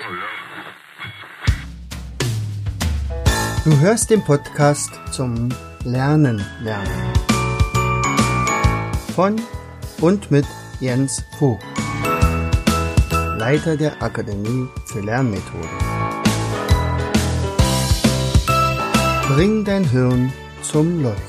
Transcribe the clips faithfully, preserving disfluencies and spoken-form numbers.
Du hörst den Podcast zum Lernen lernen von und mit Jens Vogt, Leiter der Akademie für Lernmethoden. Bring dein Hirn zum Leuchten.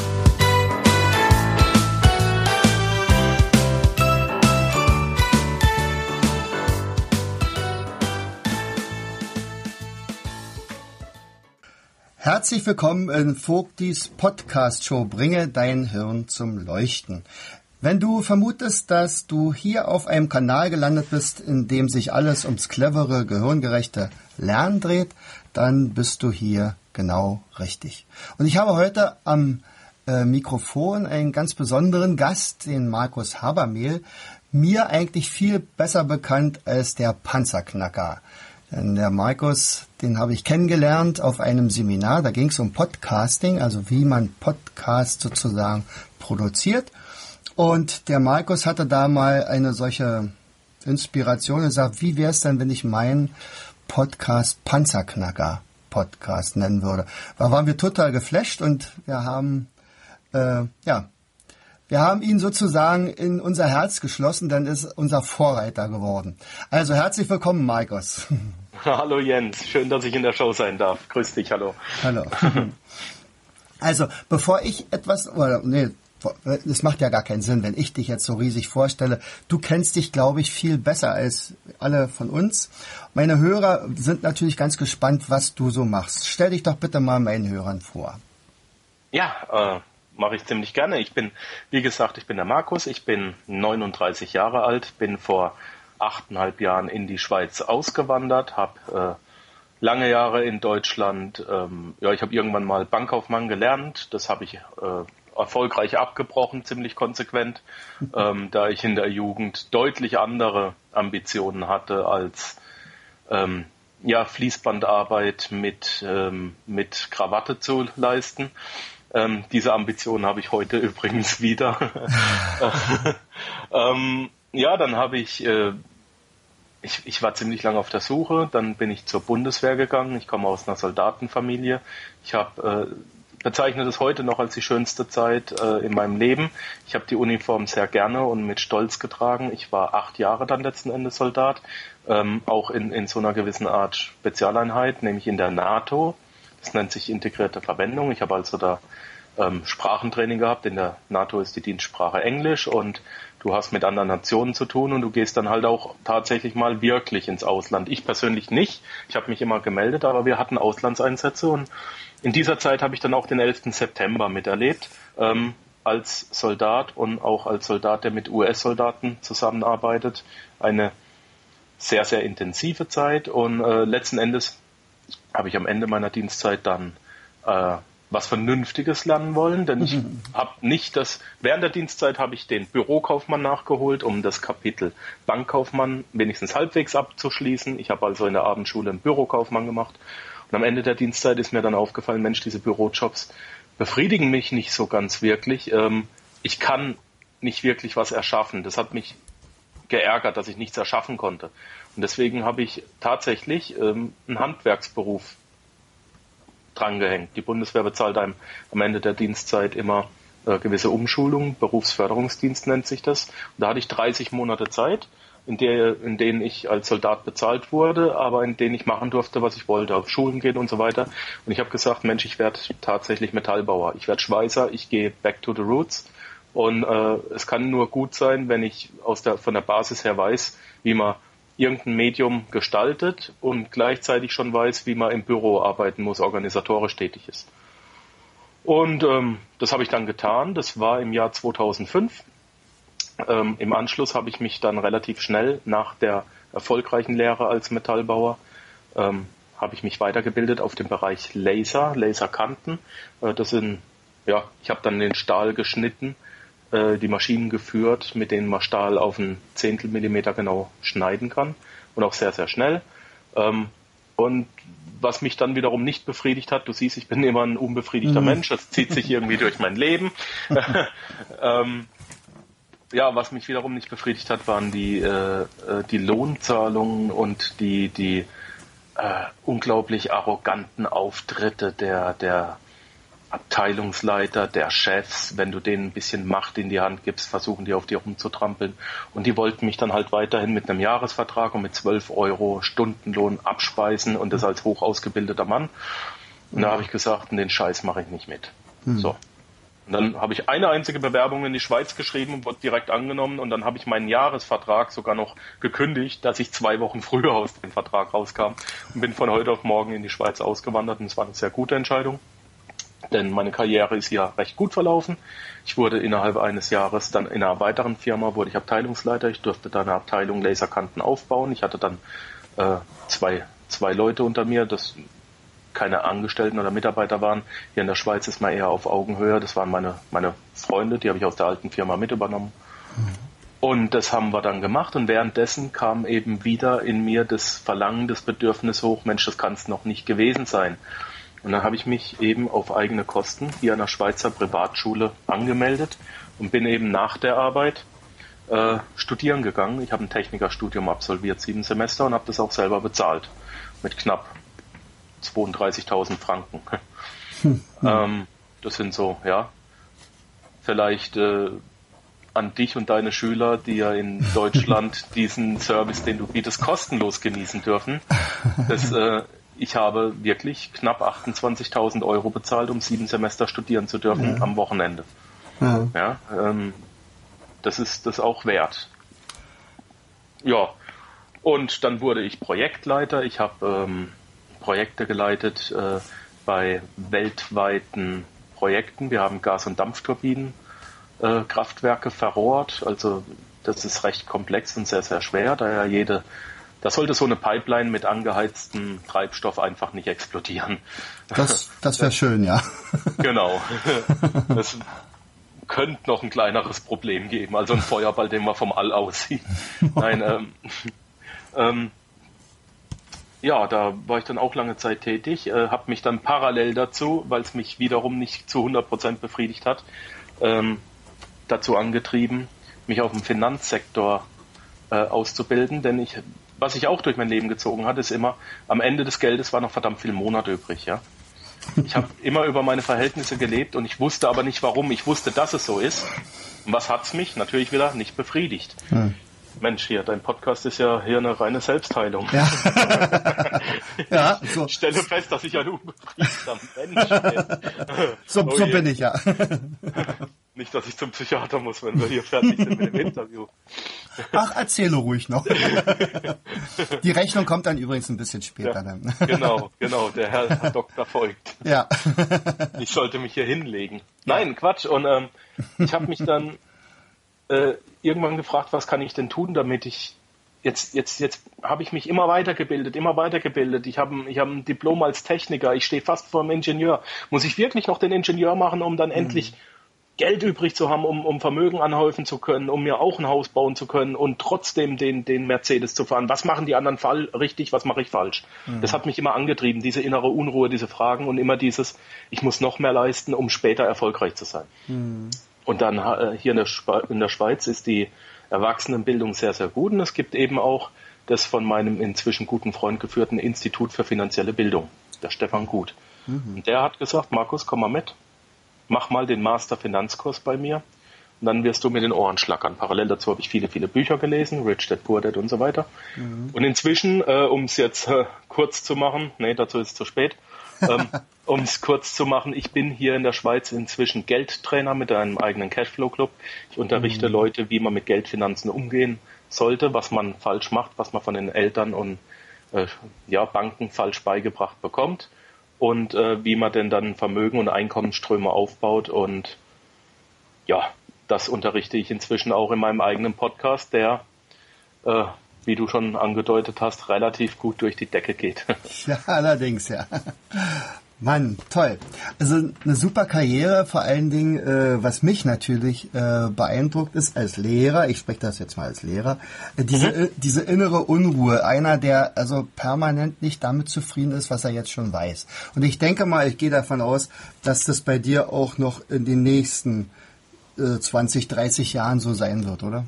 Herzlich willkommen in Vogtis Podcast-Show Bringe dein Hirn zum Leuchten. Wenn du vermutest, dass du hier auf einem Kanal gelandet bist, in dem sich alles ums clevere, gehirngerechte Lernen dreht, dann bist du hier genau richtig. Und ich habe heute am äh, Mikrofon einen ganz besonderen Gast, den Markus Habermehl, mir eigentlich viel besser bekannt als der Panzerknacker. Denn der Markus, den habe ich kennengelernt auf einem Seminar, da ging es um Podcasting, also wie man Podcast sozusagen produziert. Und der Markus hatte da mal eine solche Inspiration und gesagt, wie wäre es denn, wenn ich meinen Podcast Panzerknacker Podcast nennen würde. Da waren wir total geflasht und wir haben, äh, ja, wir haben ihn sozusagen in unser Herz geschlossen, dann ist unser Vorreiter geworden. Also herzlich willkommen, Markus. Hallo Jens, schön, dass ich in der Show sein darf. Grüß dich, hallo. Hallo. Also, bevor ich etwas, oder nee, das macht ja gar keinen Sinn, wenn ich dich jetzt so riesig vorstelle. Du kennst dich, glaube ich, viel besser als alle von uns. Meine Hörer sind natürlich ganz gespannt, was du so machst. Stell dich doch bitte mal meinen Hörern vor. Ja, äh, mache ich ziemlich gerne. Ich bin, wie gesagt, ich bin der Markus, ich bin neununddreißig Jahre alt, bin vor achteinhalb Jahren in die Schweiz ausgewandert, habe äh, lange Jahre in Deutschland, ähm, ja, ich habe irgendwann mal Bankkaufmann gelernt, das habe ich äh, erfolgreich abgebrochen, ziemlich konsequent, ähm, da ich in der Jugend deutlich andere Ambitionen hatte als ähm, ja, Fließbandarbeit mit, ähm, mit Krawatte zu leisten. Ähm, diese Ambitionen habe ich heute übrigens wieder. ähm, ja, dann habe ich, äh, ich, ich war ziemlich lange auf der Suche, dann bin ich zur Bundeswehr gegangen, ich komme aus einer Soldatenfamilie, ich habe äh, bezeichne das heute noch als die schönste Zeit äh, in meinem Leben. Ich habe die Uniform sehr gerne und mit Stolz getragen. Ich war acht Jahre dann letzten Endes Soldat, ähm, auch in, in so einer gewissen Art Spezialeinheit, nämlich in der NATO. Das nennt sich integrierte Verwendung. Ich habe also da ähm, Sprachentraining gehabt. In der NATO ist die Dienstsprache Englisch und du hast mit anderen Nationen zu tun und du gehst dann halt auch tatsächlich mal wirklich ins Ausland. Ich persönlich nicht. Ich habe mich immer gemeldet, aber wir hatten Auslandseinsätze und in dieser Zeit habe ich dann auch den elften September miterlebt, ähm, als Soldat und auch als Soldat, der mit U S-Soldaten zusammenarbeitet. Eine sehr, sehr intensive Zeit und äh, letzten Endes habe ich am Ende meiner Dienstzeit dann äh, was Vernünftiges lernen wollen, denn ich habe nicht das, während der Dienstzeit habe ich den Bürokaufmann nachgeholt, um das Kapitel Bankkaufmann wenigstens halbwegs abzuschließen. Ich habe also in der Abendschule einen Bürokaufmann gemacht. Und am Ende der Dienstzeit ist mir dann aufgefallen, Mensch, diese Bürojobs befriedigen mich nicht so ganz wirklich. Ähm, ich kann nicht wirklich was erschaffen. Das hat mich geärgert, dass ich nichts erschaffen konnte. Und deswegen habe ich tatsächlich ähm, einen Handwerksberuf drangehängt. Die Bundeswehr bezahlt einem am Ende der Dienstzeit immer äh, gewisse Umschulungen, Berufsförderungsdienst nennt sich das. Und da hatte ich dreißig Monate Zeit, in der, in denen ich als Soldat bezahlt wurde, aber in denen ich machen durfte, was ich wollte, auf Schulen gehen und so weiter. Und ich habe gesagt, Mensch, ich werde tatsächlich Metallbauer, ich werde Schweißer, ich gehe back to the roots. Und äh, es kann nur gut sein, wenn ich aus der, von der Basis her weiß, wie man irgendein Medium gestaltet und gleichzeitig schon weiß, wie man im Büro arbeiten muss, organisatorisch tätig ist. Und ähm, das habe ich dann getan. Das war im Jahr zweitausendfünf. Ähm, Im Anschluss habe ich mich dann relativ schnell nach der erfolgreichen Lehre als Metallbauer ähm, habe ich mich weitergebildet auf dem Bereich Laser, Laserkanten. Äh, das sind, ja, ich habe dann den Stahl geschnitten, äh, die Maschinen geführt, mit denen man Stahl auf einen Zehntel Millimeter genau schneiden kann und auch sehr, sehr schnell. Ähm, und was mich dann wiederum nicht befriedigt hat, du siehst, ich bin immer ein unbefriedigter mhm. Mensch, das zieht sich irgendwie durch mein Leben. ähm, ja, was mich wiederum nicht befriedigt hat, waren die, äh, die Lohnzahlungen und die, die äh, unglaublich arroganten Auftritte der, der Abteilungsleiter, der Chefs. Wenn du denen ein bisschen Macht in die Hand gibst, versuchen die auf dir rumzutrampeln. Und die wollten mich dann halt weiterhin mit einem Jahresvertrag und mit zwölf Euro Stundenlohn abspeisen und das als hoch ausgebildeter Mann. Und da habe ich gesagt, den Scheiß mache ich nicht mit. Hm. So. Und dann habe ich eine einzige Bewerbung in die Schweiz geschrieben und wurde direkt angenommen. Und dann habe ich meinen Jahresvertrag sogar noch gekündigt, dass ich zwei Wochen früher aus dem Vertrag rauskam und bin von heute auf morgen in die Schweiz ausgewandert. Und es war eine sehr gute Entscheidung, denn meine Karriere ist hier recht gut verlaufen. Ich wurde innerhalb eines Jahres dann in einer weiteren Firma, wurde ich Abteilungsleiter. Ich durfte dann eine Abteilung Laserkanten aufbauen. Ich hatte dann äh, zwei, zwei Leute unter mir, das keine Angestellten oder Mitarbeiter waren. Hier in der Schweiz ist man eher auf Augenhöhe. Das waren meine, meine Freunde, die habe ich aus der alten Firma mit übernommen. Mhm. Und das haben wir dann gemacht. Und währenddessen kam eben wieder in mir das Verlangen, das Bedürfnis hoch, Mensch, das kann es noch nicht gewesen sein. Und dann habe ich mich eben auf eigene Kosten hier an der Schweizer Privatschule angemeldet und bin eben nach der Arbeit äh, studieren gegangen. Ich habe ein Technikerstudium absolviert, sieben Semester, und habe das auch selber bezahlt. Mit knapp zweiunddreißigtausend Franken. Hm. ähm, das sind so, ja, vielleicht äh, an dich und deine Schüler, die ja in Deutschland diesen Service, den du bietest, kostenlos genießen dürfen. Das, äh, ich habe wirklich knapp achtundzwanzigtausend Euro bezahlt, um sieben Semester studieren zu dürfen, ja, am Wochenende. Ja, ja ähm, das ist das auch wert. Ja, und dann wurde ich Projektleiter. Ich habe ähm, Projekte geleitet äh, bei weltweiten Projekten. Wir haben Gas- und Dampfturbinen, äh, Kraftwerke verrohrt. Also das ist recht komplex und sehr, sehr schwer, da ja jede, da sollte so eine Pipeline mit angeheiztem Treibstoff einfach nicht explodieren. Das, das wäre schön, ja. Genau. Das könnte noch ein kleineres Problem geben, also ein Feuerball, den man vom All aussieht. Nein, ähm, ähm, ja, da war ich dann auch lange Zeit tätig, äh, habe mich dann parallel dazu, weil es mich wiederum nicht zu hundert Prozent befriedigt hat, ähm, dazu angetrieben, mich auf dem Finanzsektor äh, auszubilden, denn ich, was ich auch durch mein Leben gezogen hat, ist immer, am Ende des Geldes war noch verdammt viel Monat übrig, ja. Ich habe immer über meine Verhältnisse gelebt und ich wusste aber nicht warum, ich wusste, dass es so ist. Und was hat's mich? Natürlich wieder nicht befriedigt. Hm. Mensch, hier, dein Podcast ist ja hier eine reine Selbstheilung. Ja. Ja, so. Ich stelle fest, dass ich ein unbefriedigter Mensch bin. So, oh so bin ich, ja. Nicht, dass ich zum Psychiater muss, wenn wir hier fertig sind mit dem Interview. Ach, erzähle ruhig noch. Die Rechnung kommt dann übrigens ein bisschen später. Ja, dann. Genau, genau, der Herr, Herr Doktor folgt. Ja. Ich sollte mich hier hinlegen. Nein, Quatsch. Und ähm, ich habe mich dann äh, irgendwann gefragt, was kann ich denn tun, damit ich jetzt, jetzt, jetzt habe ich mich immer weitergebildet, immer weitergebildet. Ich habe ich hab ein Diplom als Techniker, ich stehe fast vor dem Ingenieur. Muss ich wirklich noch den Ingenieur machen, um dann mhm. endlich Geld übrig zu haben, um, um Vermögen anhäufen zu können, um mir auch ein Haus bauen zu können und trotzdem den, den Mercedes zu fahren? Was machen die anderen fall richtig, was mache ich falsch? Mhm. Das hat mich immer angetrieben, diese innere Unruhe, diese Fragen und immer dieses, ich muss noch mehr leisten, um später erfolgreich zu sein. Mhm. Und dann äh, hier in der, Schwe- in der Schweiz ist die Erwachsenenbildung sehr, sehr gut und es gibt eben auch das von meinem inzwischen guten Freund geführten Institut für finanzielle Bildung, der Stefan Gut. Mhm. Und der hat gesagt, Markus, komm mal mit. Mach mal den Master Finanzkurs bei mir und dann wirst du mit den Ohren schlackern. Parallel dazu habe ich viele, viele Bücher gelesen, Rich Dad, Poor Dad und so weiter. Mhm. Und inzwischen, äh, um es jetzt äh, kurz zu machen, nee, dazu ist es zu spät, ähm, um es kurz zu machen, ich bin hier in der Schweiz inzwischen Geldtrainer mit einem eigenen Cashflow-Club. Ich unterrichte mhm. Leute, wie man mit Geldfinanzen umgehen sollte, was man falsch macht, was man von den Eltern und äh, ja, Banken falsch beigebracht bekommt. Und äh, wie man denn dann Vermögen und Einkommensströme aufbaut. Und ja, das unterrichte ich inzwischen auch in meinem eigenen Podcast, der, äh, wie du schon angedeutet hast, relativ gut durch die Decke geht. Ja, allerdings, ja. Mann, toll. Also eine super Karriere, vor allen Dingen, äh, was mich natürlich äh, beeindruckt ist als Lehrer, ich spreche das jetzt mal als Lehrer, äh, diese, mhm. äh, diese innere Unruhe, einer, der also permanent nicht damit zufrieden ist, was er jetzt schon weiß. Und ich denke mal, ich gehe davon aus, dass das bei dir auch noch in den nächsten äh, zwanzig, dreißig Jahren so sein wird, oder?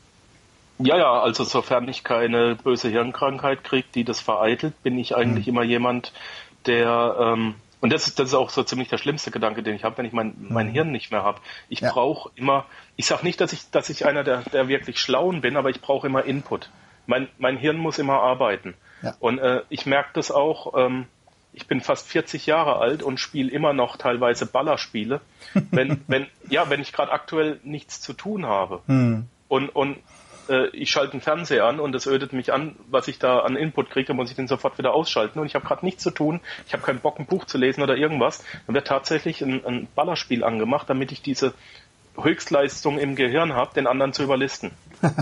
Ja, ja, also sofern ich keine böse Hirnkrankheit kriege, die das vereitelt, bin ich eigentlich mhm. immer jemand, der, ähm, und das ist, das ist auch so ziemlich der schlimmste Gedanke, den ich habe, wenn ich mein, mein mhm. Hirn nicht mehr habe. Ich ja. brauche immer, ich sage nicht, dass ich, dass ich einer der, der wirklich Schlauen bin, aber ich brauche immer Input. Mein, mein Hirn muss immer arbeiten. Ja. Und äh, ich merke das auch, ähm, ich bin fast vierzig Jahre alt und spiele immer noch teilweise Ballerspiele, wenn, wenn, ja, wenn ich gerade aktuell nichts zu tun habe. Mhm. Und, und äh, ich schalte den Fernseher an und es ödet mich an, was ich da an Input kriege, dann muss ich den sofort wieder ausschalten und ich habe gerade nichts zu tun, ich habe keinen Bock, ein Buch zu lesen oder irgendwas, dann wird tatsächlich ein, ein Ballerspiel angemacht, damit ich diese Höchstleistung im Gehirn habe, den anderen zu überlisten.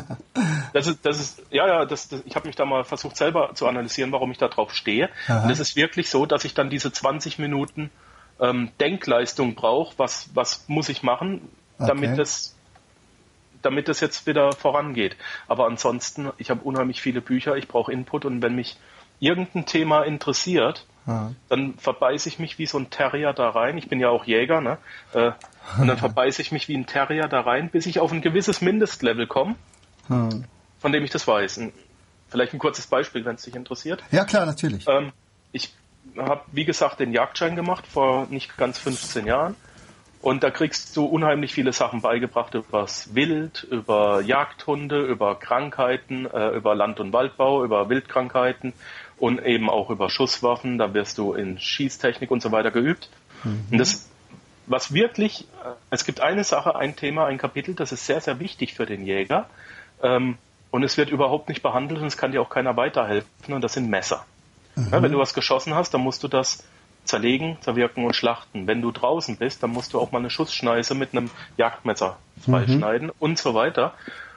Das ist, das ist, ja, ja, das, das, ich habe mich da mal versucht selber zu analysieren, warum ich da drauf stehe. Aha. Und es ist wirklich so, dass ich dann diese zwanzig Minuten ähm, Denkleistung brauche, was, was muss ich machen, damit okay. das damit das jetzt wieder vorangeht. Aber ansonsten, ich habe unheimlich viele Bücher, ich brauche Input und wenn mich irgendein Thema interessiert, Aha. dann verbeiße ich mich wie so ein Terrier da rein. Ich bin ja auch Jäger, ne? Äh, und dann verbeiße ich mich wie ein Terrier da rein, bis ich auf ein gewisses Mindestlevel komme, hm. von dem ich das weiß. Und vielleicht ein kurzes Beispiel, wenn es dich interessiert. Ja, klar, natürlich. Ähm, ich habe, wie gesagt, den Jagdschein gemacht vor nicht ganz fünfzehn Jahren. Und da kriegst du unheimlich viele Sachen beigebracht über das Wild, über Jagdhunde, über Krankheiten, äh, über Land- und Waldbau, über Wildkrankheiten und eben auch über Schusswaffen. Da wirst du in Schießtechnik und so weiter geübt. Mhm. Und das, was wirklich, es gibt eine Sache, ein Thema, ein Kapitel, das ist sehr, sehr wichtig für den Jäger. Ähm, und es wird überhaupt nicht behandelt und es kann dir auch keiner weiterhelfen. Und das sind Messer. Mhm. Ja, wenn du was geschossen hast, dann musst du das zerlegen, zerwirken und schlachten. Wenn du draußen bist, dann musst du auch mal eine Schussschneise mit einem Jagdmesser freischneiden mhm. und so weiter.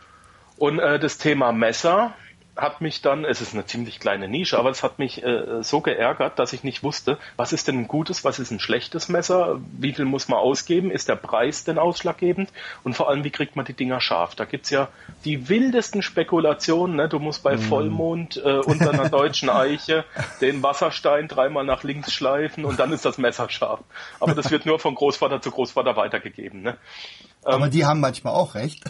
Und äh, das Thema Messer hat mich dann, es ist eine ziemlich kleine Nische, aber es hat mich äh, so geärgert, dass ich nicht wusste, was ist denn ein gutes, was ist ein schlechtes Messer, wie viel muss man ausgeben, ist der Preis denn ausschlaggebend und vor allem, wie kriegt man die Dinger scharf? Da gibt's ja die wildesten Spekulationen, ne? Du musst bei Vollmond äh, unter einer deutschen Eiche den Wasserstein dreimal nach links schleifen und dann ist das Messer scharf. Aber das wird nur von Großvater zu Großvater weitergegeben. Ne? Aber ähm, die haben manchmal auch recht.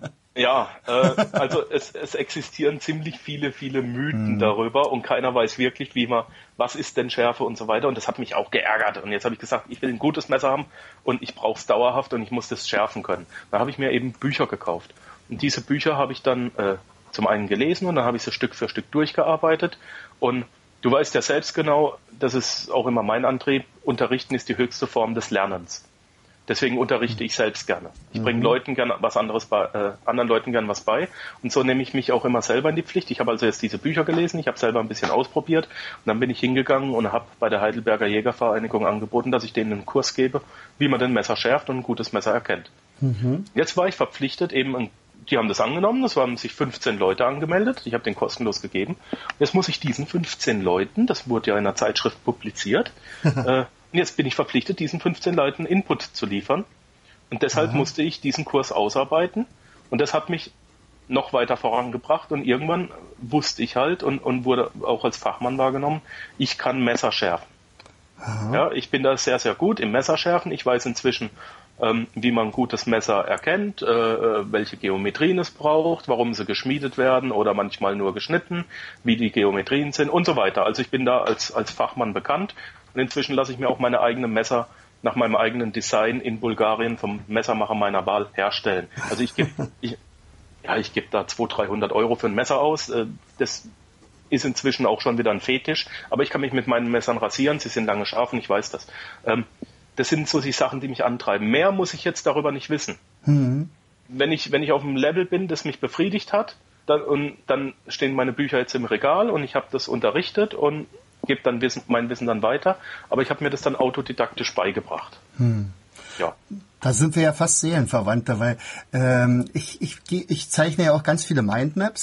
Ja, äh, also es, es existieren ziemlich viele, viele Mythen mhm. darüber und keiner weiß wirklich, wie man, was ist denn Schärfe und so weiter. Und das hat mich auch geärgert. Und jetzt habe ich gesagt, ich will ein gutes Messer haben und ich brauche es dauerhaft und ich muss das schärfen können. Da habe ich mir eben Bücher gekauft. Und diese Bücher habe ich dann äh, zum einen gelesen und dann habe ich sie Stück für Stück durchgearbeitet. Und du weißt ja selbst genau, das ist auch immer mein Antrieb, Unterrichten ist die höchste Form des Lernens. Deswegen unterrichte ich selbst gerne. Ich bringe mhm. Leuten gerne was anderes bei, äh, anderen Leuten gerne was bei. Und so nehme ich mich auch immer selber in die Pflicht. Ich habe also jetzt diese Bücher gelesen, ich habe selber ein bisschen ausprobiert und dann bin ich hingegangen und habe bei der Heidelberger Jägervereinigung angeboten, dass ich denen einen Kurs gebe, wie man ein Messer schärft und ein gutes Messer erkennt. Mhm. Jetzt war ich verpflichtet, eben, ein, die haben das angenommen, das haben sich fünfzehn Leute angemeldet, ich habe den kostenlos gegeben. Jetzt muss ich diesen fünfzehn Leuten, das wurde ja in einer Zeitschrift publiziert, äh, und jetzt bin ich verpflichtet, diesen fünfzehn Leuten Input zu liefern. Und deshalb Aha. musste ich diesen Kurs ausarbeiten. Und das hat mich noch weiter vorangebracht. Und irgendwann wusste ich halt und, und wurde auch als Fachmann wahrgenommen, ich kann Messer schärfen. Aha. Ja, ich bin da sehr, sehr gut im Messerschärfen. Ich weiß inzwischen, ähm, wie man ein gutes Messer erkennt, äh, welche Geometrien es braucht, warum sie geschmiedet werden oder manchmal nur geschnitten, wie die Geometrien sind und so weiter. Also ich bin da als, als Fachmann bekannt. Und inzwischen lasse ich mir auch meine eigenen Messer nach meinem eigenen Design in Bulgarien vom Messermacher meiner Wahl herstellen. Also ich gebe ich, ja, ich gebe da zweihundert, dreihundert Euro für ein Messer aus. Das ist inzwischen auch schon wieder ein Fetisch. Aber ich kann mich mit meinen Messern rasieren. Sie sind lange scharf und ich weiß das. Das sind so die Sachen, die mich antreiben. Mehr muss ich jetzt darüber nicht wissen. Mhm. Wenn ich, wenn ich auf einem Level bin, das mich befriedigt hat, dann, und dann stehen meine Bücher jetzt im Regal und ich habe das unterrichtet und gebe dann Wissen, mein Wissen dann weiter, aber ich habe mir das dann autodidaktisch beigebracht. Hm. Ja. Da sind wir ja fast Seelenverwandte, weil ähm, ich, ich, ich zeichne ja auch ganz viele Mindmaps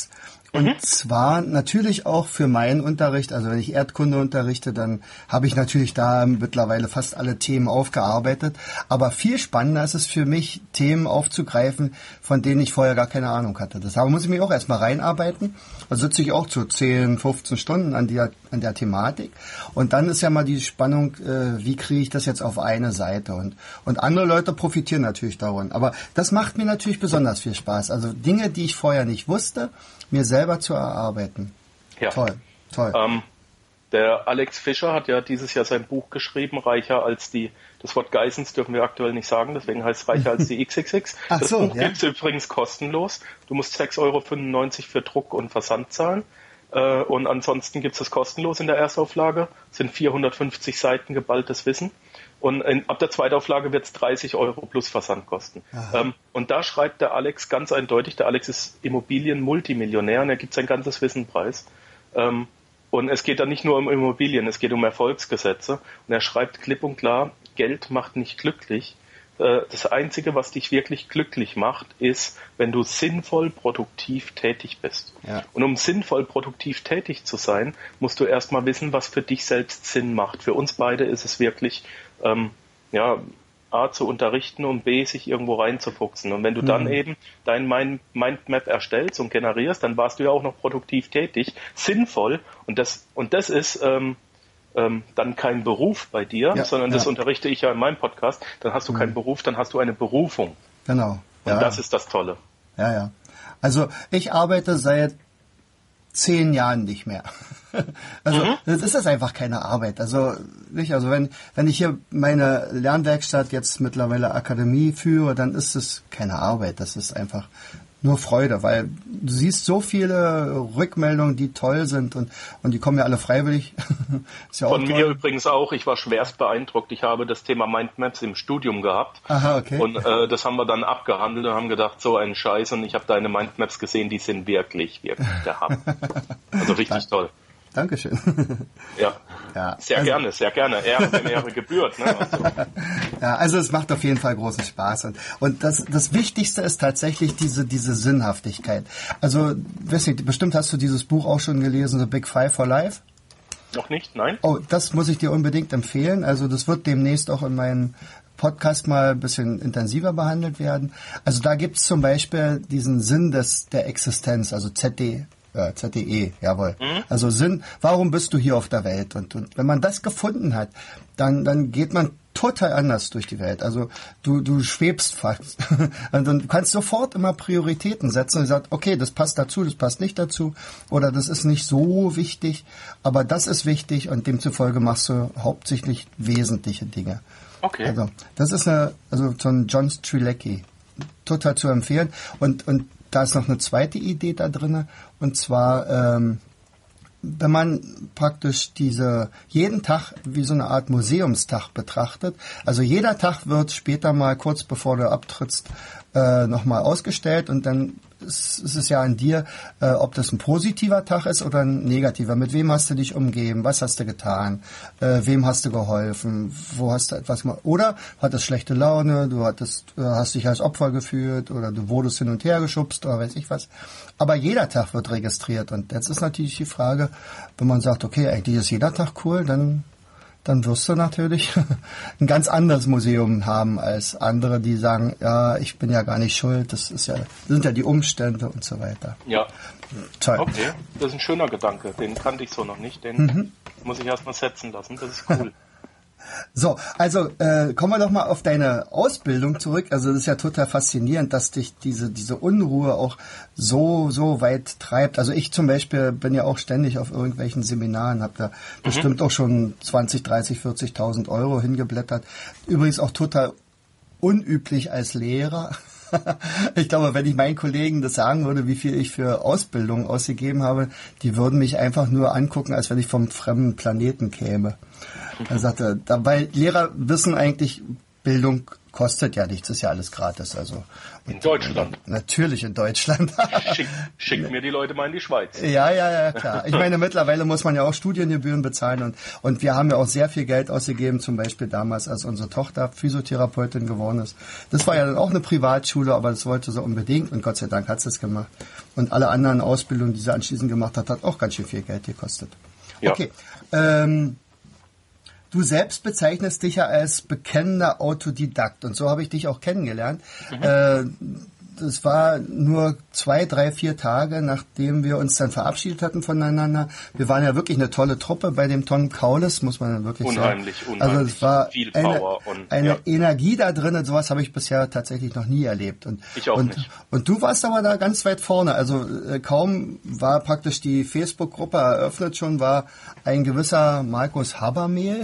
Und mhm. zwar natürlich auch für meinen Unterricht, also wenn ich Erdkunde unterrichte, dann habe ich natürlich da mittlerweile fast alle Themen aufgearbeitet. Aber viel spannender ist es für mich, Themen aufzugreifen, von denen ich vorher gar keine Ahnung hatte. Deshalb muss ich mich auch erstmal reinarbeiten. Da sitze ich auch zu zehn, fünfzehn Stunden an der, an der Thematik. Und dann ist ja mal die Spannung, äh, wie kriege ich das jetzt auf eine Seite? Und, und andere Leute profitieren natürlich davon. Aber das macht mir natürlich besonders viel Spaß. Also Dinge, die ich vorher nicht wusste, mir selber zu erarbeiten. Ja. Toll, toll. Ähm, der Alex Fischer hat ja dieses Jahr sein Buch geschrieben, Reicher als die, das Wort Geissens dürfen wir aktuell nicht sagen, deswegen heißt es Reicher als die X X X. Ach das so, Buch ja? gibt es übrigens kostenlos. Du musst sechs Euro fünfundneunzig für Druck und Versand zahlen. Äh, und ansonsten gibt es das kostenlos in der Erstauflage. Das sind vierhundertfünfzig Seiten geballtes Wissen. Und in, ab der Zweitauflage wird es dreißig Euro plus Versand kosten. Ähm, und da schreibt der Alex ganz eindeutig, der Alex ist Immobilien-Multimillionär und er gibt sein ganzes Wissen preis. Ähm, und es geht da nicht nur um Immobilien, es geht um Erfolgsgesetze. Und er schreibt klipp und klar, Geld macht nicht glücklich. Äh, das Einzige, was dich wirklich glücklich macht, ist, wenn du sinnvoll produktiv tätig bist. Ja. Und um sinnvoll produktiv tätig zu sein, musst du erstmal wissen, was für dich selbst Sinn macht. Für uns beide ist es wirklich Ähm, ja, A, zu unterrichten und B, sich irgendwo reinzufuchsen. Und wenn du mhm. dann eben dein Mind- Mindmap erstellst und generierst, dann warst du ja auch noch produktiv tätig, sinnvoll. Und das, und das ist ähm, ähm, dann kein Beruf bei dir, ja, sondern ja. das unterrichte ich ja in meinem Podcast. Dann hast du mhm. keinen Beruf, dann hast du eine Berufung. Genau. Und ja. das ist das Tolle. Ja, ja. Also ich arbeite seit zehn Jahren nicht mehr. Also mhm. das ist das einfach keine Arbeit. Also nicht, also wenn wenn ich hier meine Lernwerkstatt jetzt mittlerweile Akademie führe, dann ist es keine Arbeit. Das ist einfach nur Freude, weil du siehst so viele Rückmeldungen, die toll sind und und die kommen ja alle freiwillig. Ist ja auch Von toll. mir übrigens auch. Ich war schwerst beeindruckt. Ich habe das Thema Mindmaps im Studium gehabt. Aha, okay. Und äh, das haben wir dann abgehandelt und haben gedacht, so ein Scheiß. Und ich habe deine Mindmaps gesehen, die sind wirklich, wirklich der Hammer. Also richtig toll. Dankeschön. Ja, ja sehr also, gerne, sehr gerne. Ehre, wenn Ehre gebührt. Ne? Also. Ja, also es macht auf jeden Fall großen Spaß. Und, und das, das Wichtigste ist tatsächlich diese, diese Sinnhaftigkeit. Also, weiß nicht, bestimmt hast du dieses Buch auch schon gelesen, The Big Five for Life? Noch nicht, nein. Oh, das muss ich dir unbedingt empfehlen. Also das wird demnächst auch in meinem Podcast mal ein bisschen intensiver behandelt werden. Also da gibt's zum Beispiel diesen Sinn des der Existenz, also Z D. Ja, Z D E, jawohl. Mhm. Also Sinn, warum bist du hier auf der Welt? Und, und wenn man das gefunden hat, dann, dann geht man total anders durch die Welt. Also du, du schwebst fast. Und dann kannst sofort immer Prioritäten setzen und sagst, okay, das passt dazu, das passt nicht dazu. Oder das ist nicht so wichtig, aber das ist wichtig und demzufolge machst du hauptsächlich wesentliche Dinge. Okay. Also das ist eine, also so ein John Strilecki. Total zu empfehlen. Und, und da ist noch eine zweite Idee da drinne, und zwar, ähm, wenn man praktisch diese jeden Tag wie so eine Art Museumstag betrachtet, also jeder Tag wird später mal kurz bevor du abtrittst äh, nochmal ausgestellt und dann ist, ist es ja an dir, äh, ob das ein positiver Tag ist oder ein negativer. Mit wem hast du dich umgeben? Was hast du getan? Äh, wem hast du geholfen? Wo hast du etwas gemacht? Oder hattest schlechte Laune, du hattest, äh, hast dich als Opfer gefühlt oder du wurdest hin und her geschubst oder weiß ich was. Aber jeder Tag wird registriert und jetzt ist natürlich die Frage, wenn man sagt, okay, eigentlich ist jeder Tag cool, dann dann wirst du natürlich ein ganz anderes Museum haben als andere, die sagen, ja, ich bin ja gar nicht schuld, das ist ja, das sind ja die Umstände und so weiter. Ja. Toll. Okay, das ist ein schöner Gedanke, den kannte ich so noch nicht, den mhm. muss ich erstmal setzen lassen, das ist cool. So, also äh, kommen wir doch mal auf deine Ausbildung zurück. Also das ist ja total faszinierend, dass dich diese diese Unruhe auch so so weit treibt. Also ich zum Beispiel bin ja auch ständig auf irgendwelchen Seminaren, habe da mhm. bestimmt auch schon zwanzig, dreißig, vierzigtausend Euro hingeblättert. Übrigens auch total unüblich als Lehrer. Ich glaube, wenn ich meinen Kollegen das sagen würde, wie viel ich für Ausbildung ausgegeben habe, die würden mich einfach nur angucken, als wenn ich vom fremden Planeten käme. Er sagte, dabei Lehrer wissen eigentlich, Bildung kostet ja nichts, ist ja alles gratis. Also in Deutschland. Natürlich in Deutschland. Schick, schick mir die Leute mal in die Schweiz. Ja, ja, ja, klar. Ich meine, mittlerweile muss man ja auch Studiengebühren bezahlen und, und wir haben ja auch sehr viel Geld ausgegeben, zum Beispiel damals, als unsere Tochter Physiotherapeutin geworden ist. Das war ja dann auch eine Privatschule, aber das wollte sie unbedingt und Gott sei Dank hat sie es gemacht. Und alle anderen Ausbildungen, die sie anschließend gemacht hat, hat auch ganz schön viel Geld gekostet. Ja. Okay, ähm, du selbst bezeichnest dich ja als bekennender Autodidakt und so habe ich dich auch kennengelernt. Mhm. Äh, das war nur zwei, drei, vier Tage, nachdem wir uns dann verabschiedet hatten voneinander. Wir waren ja wirklich eine tolle Truppe bei dem Tom Kaules, muss man dann wirklich unheimlich, sagen. Unheimlich, also es war viel eine, Power und eine ja. Energie da drin und sowas habe ich bisher tatsächlich noch nie erlebt. Und, ich auch und, nicht. Und du warst aber da ganz weit vorne. Also äh, kaum war praktisch die Facebook-Gruppe eröffnet schon, war ein gewisser Markus Habermehl,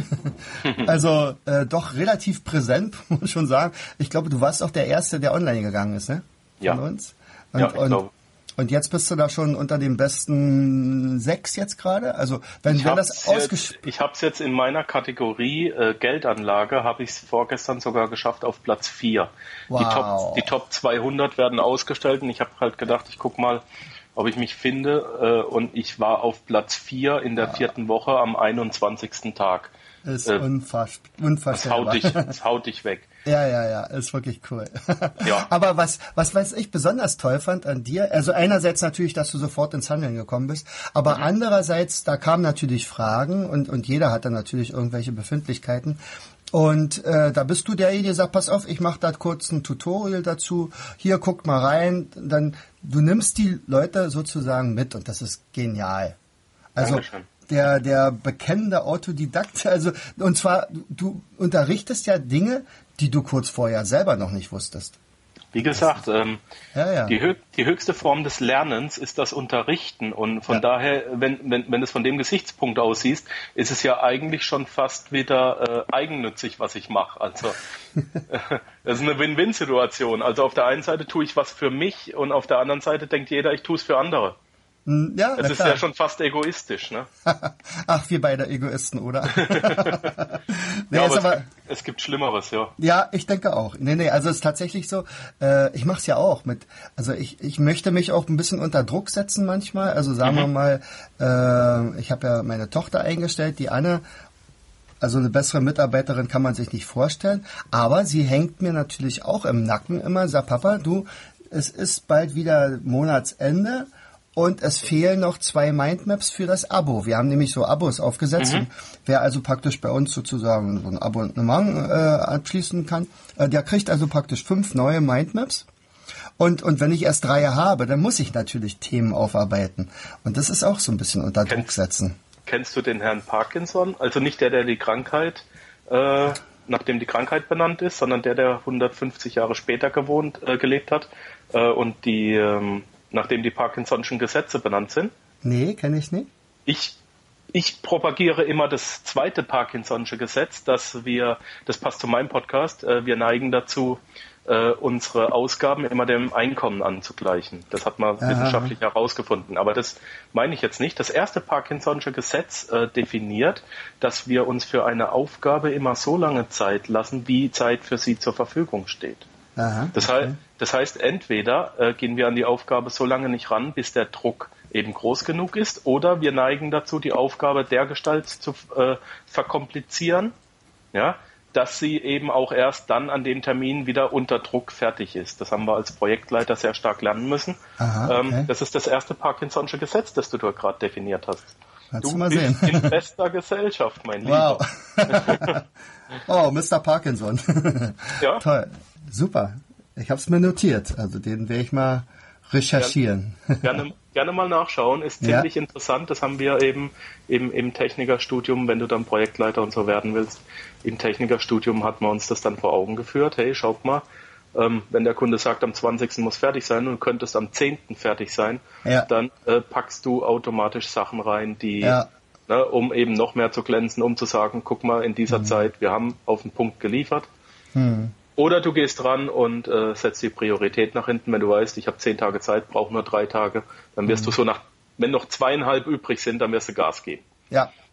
also äh, doch relativ präsent, muss man schon sagen. Ich glaube, du warst auch der Erste, der online gegangen ist, ne? Von ja. uns. Und, ja, ich und, glaube. Und jetzt bist du da schon unter den besten sechs jetzt gerade? Also wenn, wenn das ausgesch... Ich habe es jetzt in meiner Kategorie äh, Geldanlage, habe ich es vorgestern sogar geschafft auf Platz vier. Wow. Die Top, die Top zweihundert werden ausgestellt und ich habe halt gedacht, ich guck mal, ob ich mich finde. Äh, und ich war auf Platz vier in der wow. vierten Woche am einundzwanzigsten Tag. Ist äh, unfass, unfassbar. Das haut dich, das haut dich weg. Ja, ja, ja, ist wirklich cool. Ja. Aber was, was, was ich besonders toll fand an dir, also einerseits natürlich, dass du sofort ins Handeln gekommen bist, aber mhm. andererseits, da kamen natürlich Fragen und, und jeder hat dann natürlich irgendwelche Befindlichkeiten. Und äh, da bist du derjenige, der sagt, pass auf, ich mache da kurz ein Tutorial dazu, hier, guckt mal rein, dann, du nimmst die Leute sozusagen mit und das ist genial. Also, Dankeschön. Der, der bekennende Autodidakt, also, und zwar, du unterrichtest ja Dinge, die du kurz vorher selber noch nicht wusstest. Wie gesagt, ähm, ja, ja. Die, hö- die höchste Form des Lernens ist das Unterrichten und von ja. daher, wenn, wenn, wenn es von dem Gesichtspunkt aus siehst, ist es ja eigentlich schon fast wieder äh, eigennützig, was ich mache. Also, das ist eine Win-Win-Situation. Also auf der einen Seite tue ich was für mich und auf der anderen Seite denkt jeder, ich tue es für andere. Ja, das ist klar. Ja schon fast egoistisch, ne? Ach, wir beide Egoisten, oder? nee, ja, aber, aber es, gibt, es gibt Schlimmeres, ja. Ja, ich denke auch. Nee, nee, also es ist tatsächlich so, äh, ich mache es ja auch mit, also ich, ich möchte mich auch ein bisschen unter Druck setzen manchmal. Also sagen mhm. wir mal, äh, ich habe ja meine Tochter eingestellt, die Anne. Also eine bessere Mitarbeiterin kann man sich nicht vorstellen. Aber sie hängt mir natürlich auch im Nacken immer, sagt, Papa, du, es ist bald wieder Monatsende. Und es fehlen noch zwei Mindmaps für das Abo. Wir haben nämlich so Abos aufgesetzt. Mhm. Wer also praktisch bei uns sozusagen so ein Abonnement äh, abschließen kann, äh, der kriegt also praktisch fünf neue Mindmaps. Und, und wenn ich erst drei habe, dann muss ich natürlich Themen aufarbeiten. Und das ist auch so ein bisschen unter Druck setzen. Kennst du den Herrn Parkinson? Also nicht der, der die Krankheit, äh, nachdem die Krankheit benannt ist, sondern der, der hundertfünfzig Jahre später gewohnt, äh, gelebt hat äh, und die... Ähm, nachdem die Parkinson'schen Gesetze benannt sind? Nee, kenne ich nicht. Ich, ich propagiere immer das zweite Parkinson'sche Gesetz, dass wir, das passt zu meinem Podcast, wir neigen dazu, unsere Ausgaben immer dem Einkommen anzugleichen. Das hat man Aha. wissenschaftlich herausgefunden. Aber das meine ich jetzt nicht. Das erste Parkinson'sche Gesetz äh, definiert, dass wir uns für eine Aufgabe immer so lange Zeit lassen, wie Zeit für sie zur Verfügung steht. Aha, das, okay. heißt, das heißt, entweder äh, gehen wir an die Aufgabe so lange nicht ran, bis der Druck eben groß genug ist, oder wir neigen dazu, die Aufgabe dergestalt zu äh, verkomplizieren, ja, dass sie eben auch erst dann an dem Termin wieder unter Druck fertig ist. Das haben wir als Projektleiter sehr stark lernen müssen. Aha, okay. ähm, das ist das erste Parkinson'sche Gesetz, das du da gerade definiert hast. Kannst du du mal bist sehen. in bester Gesellschaft, mein wow. Lieber. Oh, Mister Parkinson. Ja. Toll. Super. Ich habe es mir notiert. Also den werde ich mal recherchieren. Gerne, gerne, gerne mal nachschauen. Ist ziemlich ja. interessant. Das haben wir eben im, im Technikerstudium, wenn du dann Projektleiter und so werden willst. Im Technikerstudium hat man uns das dann vor Augen geführt. Hey, schaut mal, ähm, wenn der Kunde sagt, am zwanzigsten muss fertig sein und du könntest am zehnten fertig sein, ja. dann äh, packst du automatisch Sachen rein, die... Ja. Ne, um eben noch mehr zu glänzen, um zu sagen, guck mal, in dieser mhm. Zeit, wir haben auf den Punkt geliefert. Mhm. Oder du gehst ran und äh, setzt die Priorität nach hinten, wenn du weißt, ich habe zehn Tage Zeit, brauche nur drei Tage, dann wirst mhm. du so nach, wenn noch zweieinhalb übrig sind, dann wirst du Gas geben. Ja.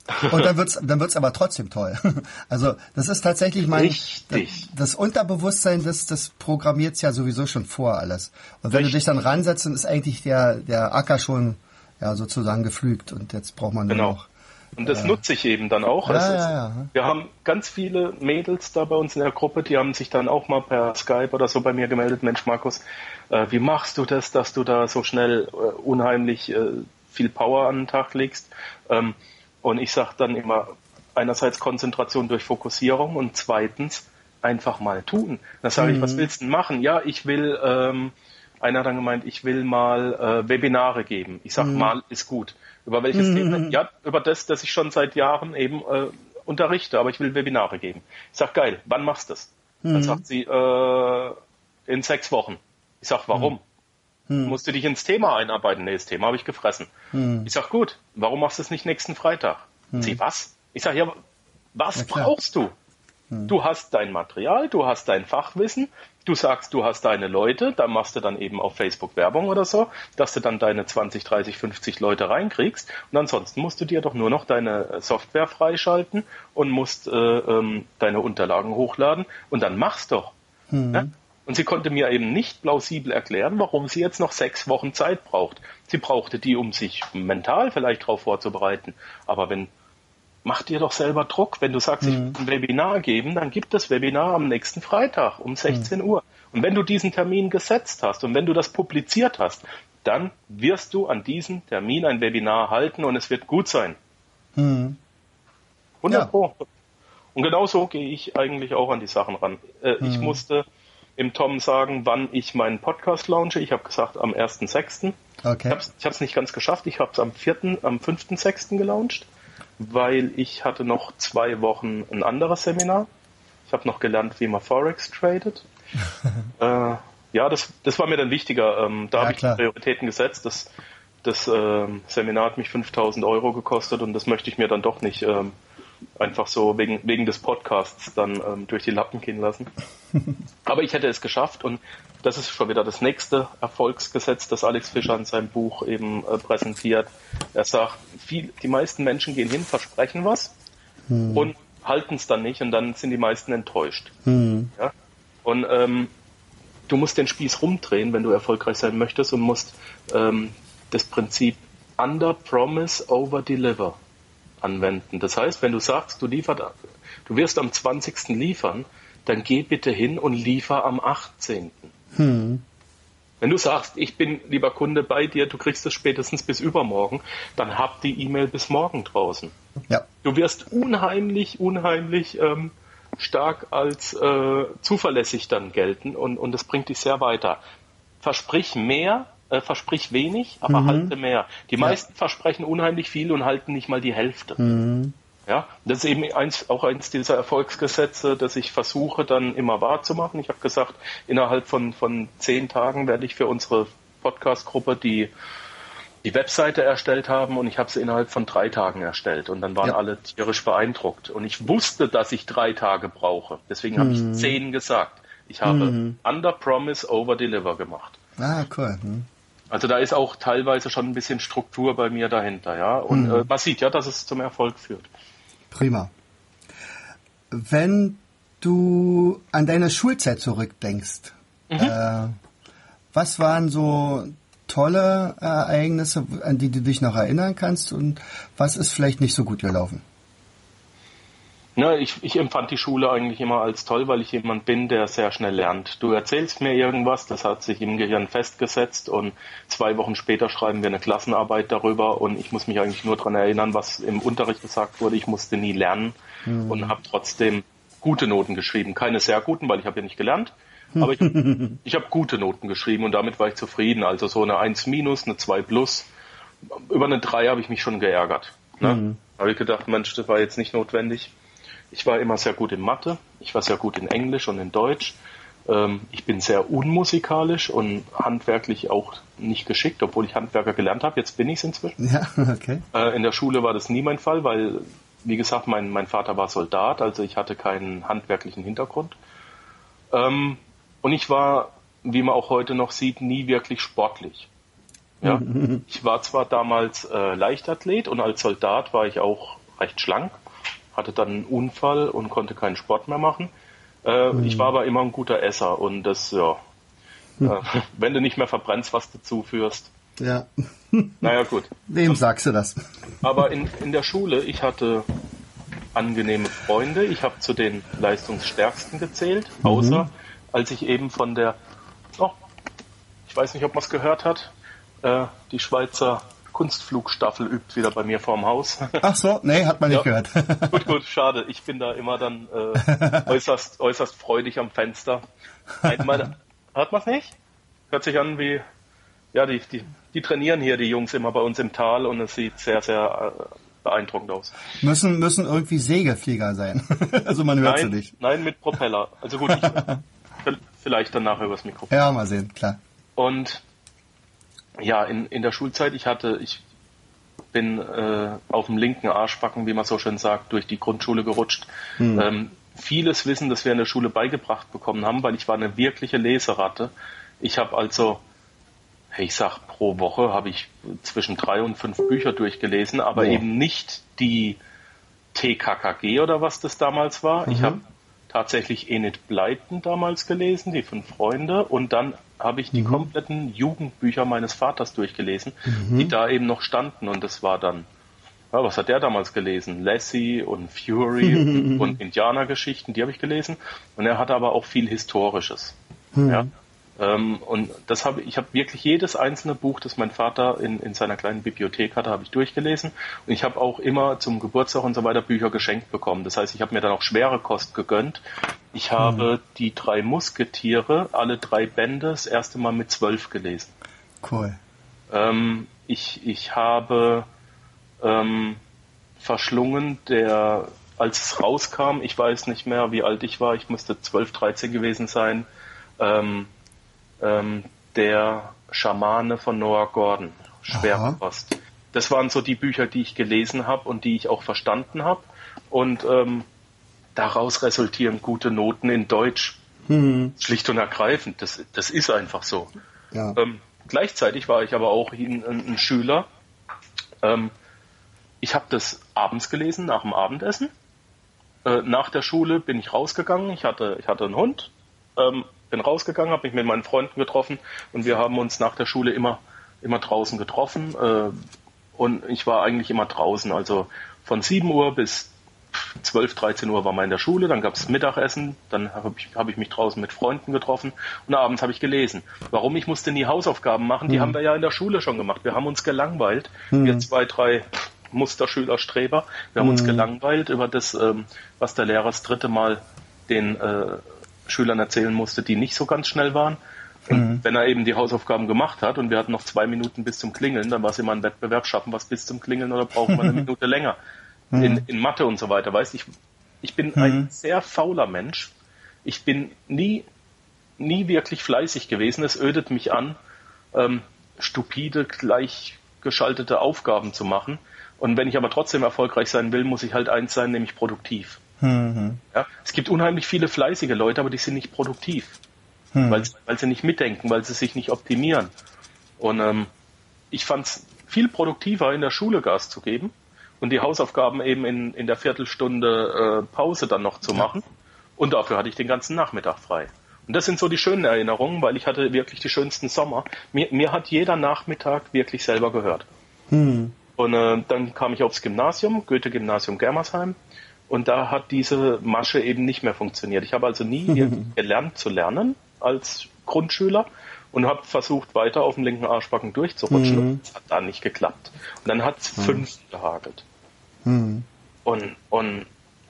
Und dann wird's, dann wird's aber trotzdem toll. Also das ist tatsächlich mein Richtig. Das Unterbewusstsein, das, das programmiert's ja sowieso schon vor alles. Und wenn Richtig. du dich dann ransetzt, dann ist eigentlich der, der Acker schon ja sozusagen gepflügt und jetzt braucht man nur Genau. noch. Und das äh, nutze ich eben dann auch. Ja, es ja, ist, ja. Wir haben ganz viele Mädels da bei uns in der Gruppe, die haben sich dann auch mal per Skype oder so bei mir gemeldet. Mensch, Markus, äh, wie machst du das, dass du da so schnell äh, unheimlich äh, viel Power an den Tag legst? Ähm, Und ich sage dann immer, einerseits Konzentration durch Fokussierung und zweitens einfach mal tun. Dann sage mhm. ich, was willst du denn machen? Ja, ich will, ähm, einer hat dann gemeint, ich will mal äh, Webinare geben. Ich sage, mhm. mal ist gut. Über welches mhm. Thema? Ja, über das, das ich schon seit Jahren eben äh, unterrichte, aber ich will Webinare geben. Ich sage, geil, wann machst du das? Mhm. Dann sagt sie, äh, in sechs Wochen. Ich sage, warum? Hm. Musst du dich ins Thema einarbeiten? Nee, das Thema habe ich gefressen. Hm. Ich sag, gut, warum machst du es nicht nächsten Freitag? Hm. Sie, was? Ich sag, ja, was brauchst du? Hm. Du hast dein Material, du hast dein Fachwissen, du sagst, du hast deine Leute, da machst du dann eben auf Facebook Werbung oder so, dass du dann deine zwanzig, dreißig, fünfzig Leute reinkriegst und ansonsten musst du dir doch nur noch deine Software freischalten und musst äh, ähm, deine Unterlagen hochladen und dann mach's doch. Hm. Ja? Und sie konnte mir eben nicht plausibel erklären, warum sie jetzt noch sechs Wochen Zeit braucht. Sie brauchte die, um sich mental vielleicht darauf vorzubereiten. Aber wenn, mach dir doch selber Druck. Wenn du sagst, mhm. ich will ein Webinar geben, dann gib das Webinar am nächsten Freitag um sechzehn Uhr. Und wenn du diesen Termin gesetzt hast und wenn du das publiziert hast, dann wirst du an diesem Termin ein Webinar halten und es wird gut sein. Mhm. hundert Pro. Ja. Und genau so gehe ich eigentlich auch an die Sachen ran. Äh, mhm. Ich musste im Tom sagen, wann ich meinen Podcast launche. Ich habe gesagt, am ersten sechsten Okay. Ich habe es nicht ganz geschafft. Ich habe es am vierten, am fünften sechsten gelauncht, weil ich hatte noch zwei Wochen ein anderes Seminar. Ich habe noch gelernt, wie man Forex tradet. äh, ja, das, das war mir dann wichtiger. Ähm, da ja, habe ich die Prioritäten gesetzt. Das, das ähm, Seminar hat mich fünftausend Euro gekostet und das möchte ich mir dann doch nicht ähm, einfach so wegen, wegen des Podcasts dann ähm, durch die Lappen gehen lassen. Aber ich hätte es geschafft und das ist schon wieder das nächste Erfolgsgesetz, das Alex Fischer in seinem Buch eben äh, präsentiert. Er sagt, viel, die meisten Menschen gehen hin, versprechen was hm. und halten es dann nicht und dann sind die meisten enttäuscht. Hm. Ja? Und ähm, du musst den Spieß rumdrehen, wenn du erfolgreich sein möchtest und musst ähm, das Prinzip Under Promise, Over Deliver anwenden. Das heißt, wenn du sagst, du liefert, du wirst am zwanzigsten liefern, dann geh bitte hin und liefer am achtzehnten Hm. Wenn du sagst, ich bin, lieber Kunde, bei dir, du kriegst es spätestens bis übermorgen, dann hab die E-Mail bis morgen draußen. Ja. Du wirst unheimlich, unheimlich ähm, stark als äh, zuverlässig dann gelten und, und das bringt dich sehr weiter. Versprich mehr, äh, versprich wenig, aber mhm. halte mehr. Die ja. meisten versprechen unheimlich viel und halten nicht mal die Hälfte. Mhm. Ja, das ist eben eins, auch eins dieser Erfolgsgesetze, das ich versuche dann immer wahrzumachen. Ich habe gesagt, innerhalb von, von zehn Tagen werde ich für unsere Podcast-Gruppe die, die Webseite erstellt haben und ich habe sie innerhalb von drei Tagen erstellt und dann waren ja. alle tierisch beeindruckt. Und ich wusste, dass ich drei Tage brauche. Deswegen mhm. habe ich zehn gesagt. Ich habe mhm. Under Promise, Over Deliver gemacht. Ah, cool. Mhm. Also da ist auch teilweise schon ein bisschen Struktur bei mir dahinter, ja. Und mhm. äh, man sieht ja, dass es zum Erfolg führt. Prima. Wenn du an deine Schulzeit zurückdenkst, mhm. äh, was waren so tolle Ereignisse, an die du dich noch erinnern kannst und was ist vielleicht nicht so gut gelaufen? Na, ich, ich empfand die Schule eigentlich immer als toll, weil ich jemand bin, der sehr schnell lernt. Du erzählst mir irgendwas, das hat sich im Gehirn festgesetzt und zwei Wochen später schreiben wir eine Klassenarbeit darüber und ich muss mich eigentlich nur daran erinnern, was im Unterricht gesagt wurde. Ich musste nie lernen mhm. und habe trotzdem gute Noten geschrieben. Keine sehr guten, weil ich habe ja nicht gelernt, aber ich, ich habe gute Noten geschrieben und damit war ich zufrieden. Also so eine eins minus, eine zwei plus. Über eine drei habe ich mich schon geärgert. Ne? Mhm. Da habe ich gedacht, Mensch, das war jetzt nicht notwendig. Ich war immer sehr gut in Mathe, ich war sehr gut in Englisch und in Deutsch. Ähm, ich bin sehr unmusikalisch und handwerklich auch nicht geschickt, obwohl ich Handwerker gelernt habe. Jetzt bin ich es inzwischen. Ja, okay. Äh, in der Schule war das nie mein Fall, weil, wie gesagt, mein, mein Vater war Soldat, also ich hatte keinen handwerklichen Hintergrund. Ähm, und ich war, wie man auch heute noch sieht, nie wirklich sportlich. Ja? Ich war zwar damals äh, Leichtathlet und als Soldat war ich auch recht schlank, hatte dann einen Unfall und konnte keinen Sport mehr machen. Äh, hm. Ich war aber immer ein guter Esser und das, ja, hm. äh, wenn du nicht mehr verbrennst, was du zuführst. Ja. Naja, gut. Wem sagst du das? Aber in, in der Schule, ich hatte angenehme Freunde, ich habe zu den Leistungsstärksten gezählt, mhm. außer als ich eben von der, oh, ich weiß nicht, ob man es gehört hat, äh, die Schweizer Kunstflugstaffel übt wieder bei mir vorm Haus. Ach so, nee, hat man nicht ja. gehört. Gut, gut, schade. Ich bin da immer dann äh, äußerst, äußerst freudig am Fenster. Meine, hört man es nicht? Hört sich an wie, ja, die, die, die trainieren hier, die Jungs, immer bei uns im Tal und es sieht sehr, sehr äh, beeindruckend aus. Müssen, müssen irgendwie Segelflieger sein. Also man hört nein, sie nicht. Nein, mit Propeller. Also gut, ich, vielleicht dann nachher übers Mikrofon. Ja, mal sehen, klar. Und ja, in, in der Schulzeit, ich hatte, ich bin äh, auf dem linken Arschbacken, wie man so schön sagt, durch die Grundschule gerutscht. Hm. Ähm, vieles Wissen, das wir in der Schule beigebracht bekommen haben, weil ich war eine wirkliche Leseratte. Ich habe also, ich sag, pro Woche habe ich zwischen drei und fünf Bücher durchgelesen, aber oh. eben nicht die T K K G oder was das damals war. Mhm. Ich habe tatsächlich Enid Blyton damals gelesen, die fünf Freunde, und dann habe ich die mhm. kompletten Jugendbücher meines Vaters durchgelesen, mhm. die da eben noch standen, und das war dann, ja, was hat der damals gelesen? Lassie und Fury und, und Indianergeschichten, die habe ich gelesen, und er hatte aber auch viel Historisches. Mhm. Ja. Ähm, und das habe ich habe wirklich jedes einzelne Buch, das mein Vater in, in seiner kleinen Bibliothek hatte, habe ich durchgelesen, und ich habe auch immer zum Geburtstag und so weiter Bücher geschenkt bekommen. Das heißt, ich habe mir dann auch schwere Kost gegönnt. Ich habe mhm. die drei Musketiere, alle drei Bände, das erste Mal mit zwölf gelesen. Cool. Ähm, ich, ich habe ähm, verschlungen, der, als es rauskam, ich weiß nicht mehr, wie alt ich war, ich müsste zwölf, dreizehn gewesen sein, ähm, ähm, der Schamane von Noah Gordon, schwere Kost. Das waren so die Bücher, die ich gelesen habe und die ich auch verstanden habe, und ähm, daraus resultieren gute Noten in Deutsch. Mhm. Schlicht und ergreifend, das, das ist einfach so. Ja. Ähm, gleichzeitig war ich aber auch ein, ein Schüler. Ähm, ich habe das abends gelesen, nach dem Abendessen. Äh, nach der Schule bin ich rausgegangen, ich hatte, ich hatte einen Hund, ähm, bin rausgegangen, habe mich mit meinen Freunden getroffen, und wir haben uns nach der Schule immer, immer draußen getroffen, äh, und ich war eigentlich immer draußen, also von sieben Uhr bis zwölf, dreizehn Uhr war man in der Schule, dann gab es Mittagessen, dann habe ich, hab ich mich draußen mit Freunden getroffen, und abends habe ich gelesen. Warum? Ich musste nie Hausaufgaben machen, die hm. haben wir ja in der Schule schon gemacht. Wir haben uns gelangweilt, hm. wir zwei, drei Musterschüler, Streber, wir haben hm. uns gelangweilt über das, ähm, was der Lehrer das dritte Mal den äh, Schülern erzählen musste, die nicht so ganz schnell waren. Und mhm. wenn er eben die Hausaufgaben gemacht hat und wir hatten noch zwei Minuten bis zum Klingeln, dann war es immer ein Wettbewerb, schaffen wir es bis zum Klingeln oder brauchen wir eine Minute länger. Mhm. In, in Mathe und so weiter, weißt ich, ich bin mhm. ein sehr fauler Mensch. Ich bin nie, nie wirklich fleißig gewesen. Es ödet mich an, ähm, stupide, gleichgeschaltete Aufgaben zu machen. Und wenn ich aber trotzdem erfolgreich sein will, muss ich halt eins sein, nämlich produktiv. Mhm. Ja, es gibt unheimlich viele fleißige Leute, aber die sind nicht produktiv, mhm. weil, weil sie nicht mitdenken, weil sie sich nicht optimieren. Und ähm, ich fand es viel produktiver, in der Schule Gas zu geben und die Hausaufgaben eben in, in der Viertelstunde äh, Pause dann noch zu machen. Und dafür hatte ich den ganzen Nachmittag frei. Und das sind so die schönen Erinnerungen, weil ich hatte wirklich die schönsten Sommer. Mir, mir hat jeder Nachmittag wirklich selber gehört. Mhm. Und äh, dann kam ich aufs Gymnasium, Goethe-Gymnasium Germersheim. Und da hat diese Masche eben nicht mehr funktioniert. Ich habe also nie mhm. gelernt zu lernen als Grundschüler und habe versucht, weiter auf dem linken Arschbacken durchzurutschen. Mhm. Das hat da nicht geklappt. Und dann hat es mhm. fünf gehagelt. Mhm. Und, und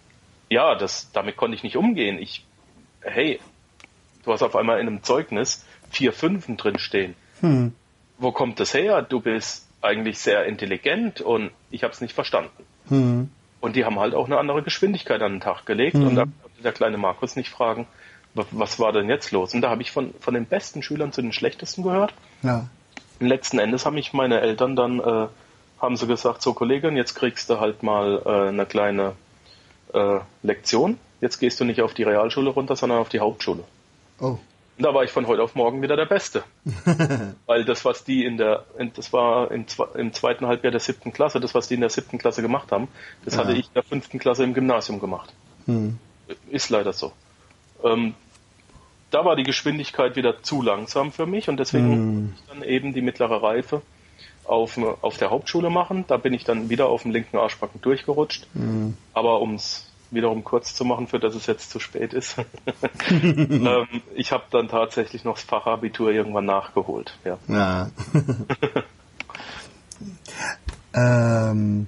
ja, das, damit konnte ich nicht umgehen. Ich, hey, du hast auf einmal in einem Zeugnis vier Fünfen drinstehen. Mhm. Wo kommt das her? Du bist eigentlich sehr intelligent, und ich habe es nicht verstanden. Mhm. Und die haben halt auch eine andere Geschwindigkeit an den Tag gelegt. Mhm. Und da konnte der kleine Markus nicht fragen, was war denn jetzt los? Und da habe ich von, von den besten Schülern zu den schlechtesten gehört. Ja. Und letzten Endes haben mich meine Eltern dann, äh, haben sie gesagt, so Kollegin, jetzt kriegst du halt mal äh, eine kleine äh, Lektion. Jetzt gehst du nicht auf die Realschule runter, sondern auf die Hauptschule. Oh. Und da war ich von heute auf morgen wieder der Beste. Weil das, was die in der, das war im, im zweiten Halbjahr der siebten Klasse, das, was die in der siebten Klasse gemacht haben, das ja. hatte ich in der fünften Klasse im Gymnasium gemacht. Hm. Ist leider so. Ähm, da war die Geschwindigkeit wieder zu langsam für mich und deswegen hm. musste ich dann eben die mittlere Reife auf, auf der Hauptschule machen. Da bin ich dann wieder auf dem linken Arschbacken durchgerutscht. Hm. Aber ums wiederum kurz zu machen, für das es jetzt zu spät ist. ähm, ich habe dann tatsächlich noch das Fachabitur irgendwann nachgeholt. Ja. ja. ähm,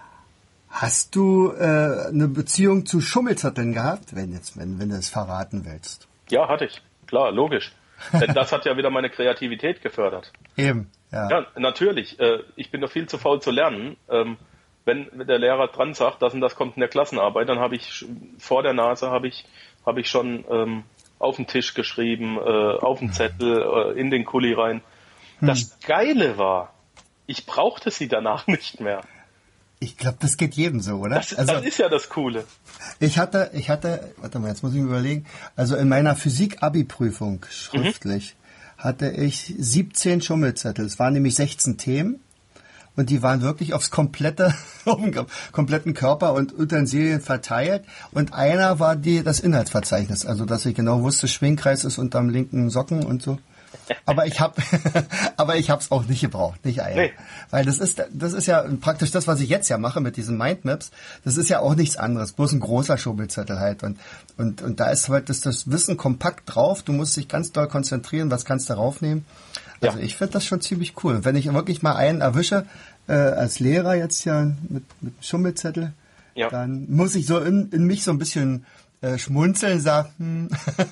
hast du äh, eine Beziehung zu Schummelzetteln gehabt, wenn jetzt, wenn, wenn du es verraten willst? Ja, hatte ich. Klar, logisch. Denn das hat ja wieder meine Kreativität gefördert. Eben, ja. Ja, natürlich. Äh, ich bin doch viel zu faul zu lernen. Ähm, Wenn der Lehrer dran sagt, das und das kommt in der Klassenarbeit, dann habe ich vor der Nase habe ich habe ich schon ähm, auf den Tisch geschrieben, äh, auf den Zettel, äh, in den Kuli rein. Das Geile war, ich brauchte sie danach nicht mehr. Ich glaube, das geht jedem so, oder? Das, also, das ist ja das Coole. Ich hatte, ich hatte, warte mal, jetzt muss ich mir überlegen. Also in meiner Physik-Abi-Prüfung schriftlich mhm. hatte ich siebzehn Schummelzettel. Es waren nämlich sechzehn Themen. Und die waren wirklich aufs komplette, auf den kompletten Körper und Utensilien verteilt. Und einer war die, das Inhaltsverzeichnis. Also, dass ich genau wusste, Schwingkreis ist unterm linken Socken und so. Aber ich habe, aber ich habe es auch nicht gebraucht, nicht eilen. Nee. Weil das ist, das ist ja praktisch das, was ich jetzt ja mache mit diesen Mindmaps. Das ist ja auch nichts anderes, bloß ein großer Schummelzettel halt. Und, und, und da ist halt das, das Wissen kompakt drauf. Du musst dich ganz doll konzentrieren, was kannst du raufnehmen. Also ja. ich finde das schon ziemlich cool. Wenn ich wirklich mal einen erwische, äh, als Lehrer jetzt ja mit, mit Schummelzettel, ja. dann muss ich so in, in mich so ein bisschen äh, schmunzeln, sagen, hm,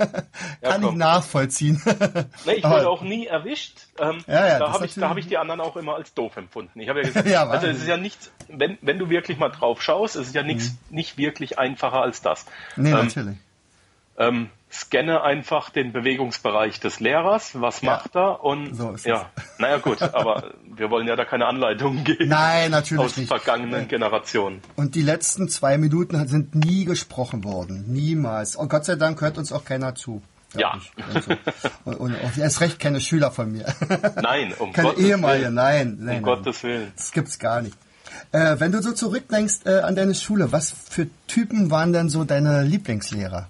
kann ja, ich nachvollziehen. Nee, ich wurde auch nie erwischt. Ähm, ja, ja, da habe ich, da hab ich die anderen auch immer als doof empfunden. Ich habe ja gesagt, ja, also es ist ja nichts, wenn, wenn du wirklich mal drauf schaust, es ist ja nichts, mhm. nicht wirklich einfacher als das. Nee, ähm, natürlich. Ähm, scanne einfach den Bewegungsbereich des Lehrers, was ja, macht er und so ist ja, naja gut, aber wir wollen ja da keine Anleitungen geben. Nein, natürlich aus nicht. vergangenen ja. Generationen. Und die letzten zwei Minuten sind nie gesprochen worden, niemals. Und Gott sei Dank hört uns auch keiner zu. Ja. Und, so. und, und auch erst recht keine Schüler von mir. Nein, um keine Gottes ehemalige, Willen. Nein, nein, um nein. Gottes Willen. Das gibt's gar nicht. Äh, wenn du so zurückdenkst äh, an deine Schule, was für Typen waren denn so deine Lieblingslehrer?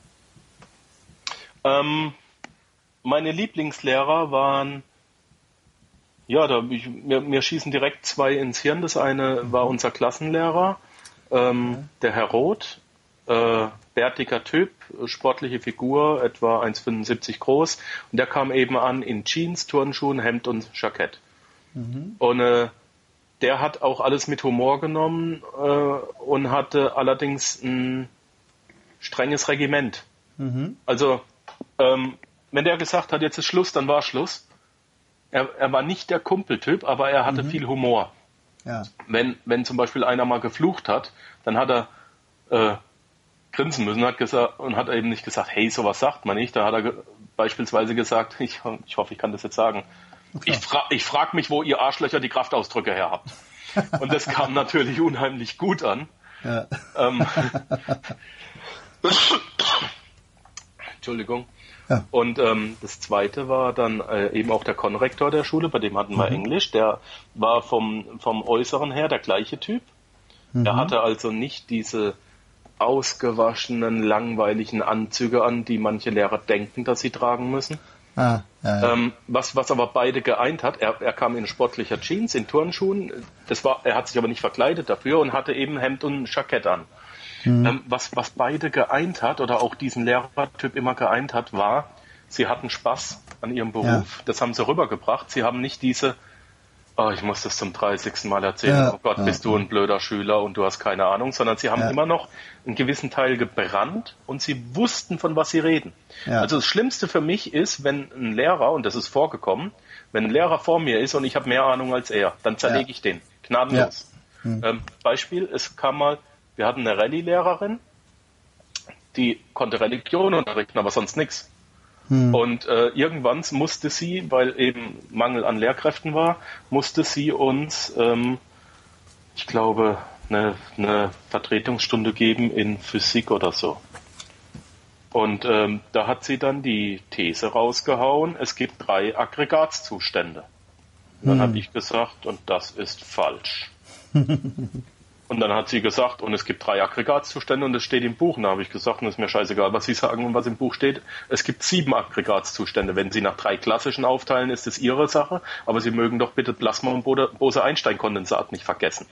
Ähm, meine Lieblingslehrer waren, ja, da ich, mir, mir schießen direkt zwei ins Hirn. Das eine war unser Klassenlehrer, ähm, okay. der Herr Roth, äh, bärtiger Typ, sportliche Figur, etwa eins Komma fünfundsiebzig groß. Und der kam eben an in Jeans, Turnschuhen, Hemd und Jackett. Mhm. Und äh, der hat auch alles mit Humor genommen äh, und hatte allerdings ein strenges Regiment. Mhm. Also Ähm, wenn der gesagt hat, jetzt ist Schluss, dann war Schluss. Er, er war nicht der Kumpeltyp, aber er hatte mhm. viel Humor. Ja. Wenn, wenn zum Beispiel einer mal geflucht hat, dann hat er äh, grinsen müssen hat gesagt, und hat eben nicht gesagt, hey, sowas sagt man nicht. Da hat er ge- beispielsweise gesagt, ich, ich hoffe, ich kann das jetzt sagen, okay. ich, fra- ich frage mich, wo ihr Arschlöcher die Kraftausdrücke her habt. Und das kam natürlich unheimlich gut an. Ja. Ähm, Entschuldigung. Ja. Und ähm, das zweite war dann äh, eben auch der Konrektor der Schule, bei dem hatten wir mhm. Englisch. Der war vom, vom Äußeren her der gleiche Typ. Mhm. Er hatte also nicht diese ausgewaschenen, langweiligen Anzüge an, die manche Lehrer denken, dass sie tragen müssen. Ah, ja, ja. Ähm, was, was aber beide geeint hat, er, er kam in sportlicher Jeans, in Turnschuhen, das war, er hat sich aber nicht verkleidet dafür und hatte eben Hemd und Jackett an. Mhm. Ähm, was, was beide geeint hat oder auch diesen Lehrertyp immer geeint hat, war, sie hatten Spaß an ihrem Beruf. Ja. Das haben sie rübergebracht. Sie haben nicht diese, oh, ich muss das zum dreißigsten Mal erzählen, ja. oh Gott, ja. bist du ein blöder Schüler und du hast keine Ahnung, sondern sie haben ja. immer noch einen gewissen Teil gebrannt und sie wussten, von was sie reden. Ja. Also das Schlimmste für mich ist, wenn ein Lehrer, und das ist vorgekommen, wenn ein Lehrer vor mir ist und ich habe mehr Ahnung als er, dann zerlege ja. ich den, gnadenlos. Ja. Mhm. Ähm, Beispiel, es kam mal, wir hatten eine Rallye-Lehrerin, die konnte Religion unterrichten, aber sonst nichts. Hm. Und äh, irgendwann musste sie, weil eben Mangel an Lehrkräften war, musste sie uns, ähm, ich glaube, eine, eine Vertretungsstunde geben in Physik oder so. Und ähm, da hat sie dann die These rausgehauen, es gibt drei Aggregatzustände. Und dann hm. habe ich gesagt, und das ist falsch. Und dann hat sie gesagt, und es gibt drei Aggregatzustände und es steht im Buch. Und da habe ich gesagt, und es ist mir scheißegal, was Sie sagen und was im Buch steht. Es gibt sieben Aggregatzustände. Wenn Sie nach drei klassischen aufteilen, ist es Ihre Sache. Aber Sie mögen doch bitte Plasma- und Bose-Einstein-Kondensat nicht vergessen.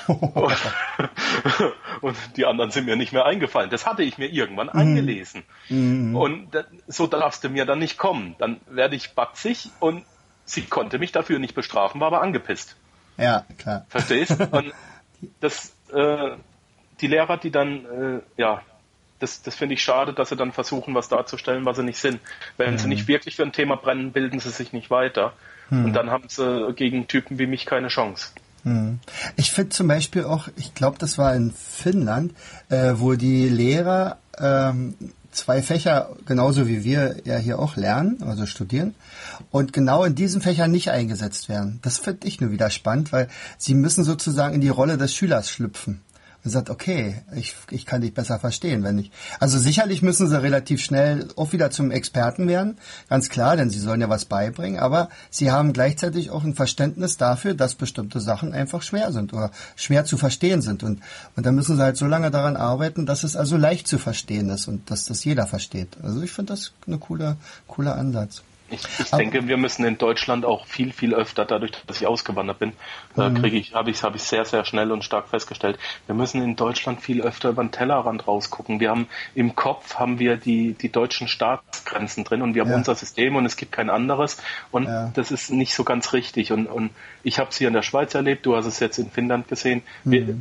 Und die anderen sind mir nicht mehr eingefallen. Das hatte ich mir irgendwann mhm. angelesen. Mhm. Und so darfst du mir dann nicht kommen. Dann werde ich batzig und sie konnte mich dafür nicht bestrafen, war aber angepisst. Ja, klar. Verstehst? Und das, äh, die Lehrer, die dann, äh, ja, das, das finde ich schade, dass sie dann versuchen, was darzustellen, was sie nicht sind. Wenn mhm. sie nicht wirklich für ein Thema brennen, bilden sie sich nicht weiter. Mhm. Und dann haben sie gegen Typen wie mich keine Chance. Mhm. Ich finde zum Beispiel auch, ich glaube, das war in Finnland, äh, wo die Lehrer ähm, zwei Fächer, genauso wie wir ja hier auch lernen, also studieren, und genau in diesen Fächern nicht eingesetzt werden. Das finde ich nur wieder spannend, weil sie müssen sozusagen in die Rolle des Schülers schlüpfen. Und sagt, okay, ich, ich kann dich besser verstehen, wenn ich. Also sicherlich müssen sie relativ schnell auch wieder zum Experten werden, ganz klar, denn sie sollen ja was beibringen, aber sie haben gleichzeitig auch ein Verständnis dafür, dass bestimmte Sachen einfach schwer sind oder schwer zu verstehen sind. Und, und dann müssen sie halt so lange daran arbeiten, dass es also leicht zu verstehen ist und dass das jeder versteht. Also ich finde das eine coole, cooler Ansatz. Ich, ich denke, wir müssen in Deutschland auch viel, viel öfter, dadurch, dass ich ausgewandert bin, mhm. kriege ich, habe ich, habe ich sehr, sehr schnell und stark festgestellt. Wir müssen in Deutschland viel öfter über den Tellerrand rausgucken. Wir haben im Kopf haben wir die, die deutschen Staatsgrenzen drin und wir haben ja. unser System und es gibt kein anderes und ja. das ist nicht so ganz richtig. Und, und ich habe es hier in der Schweiz erlebt, du hast es jetzt in Finnland gesehen. Mhm. Wir,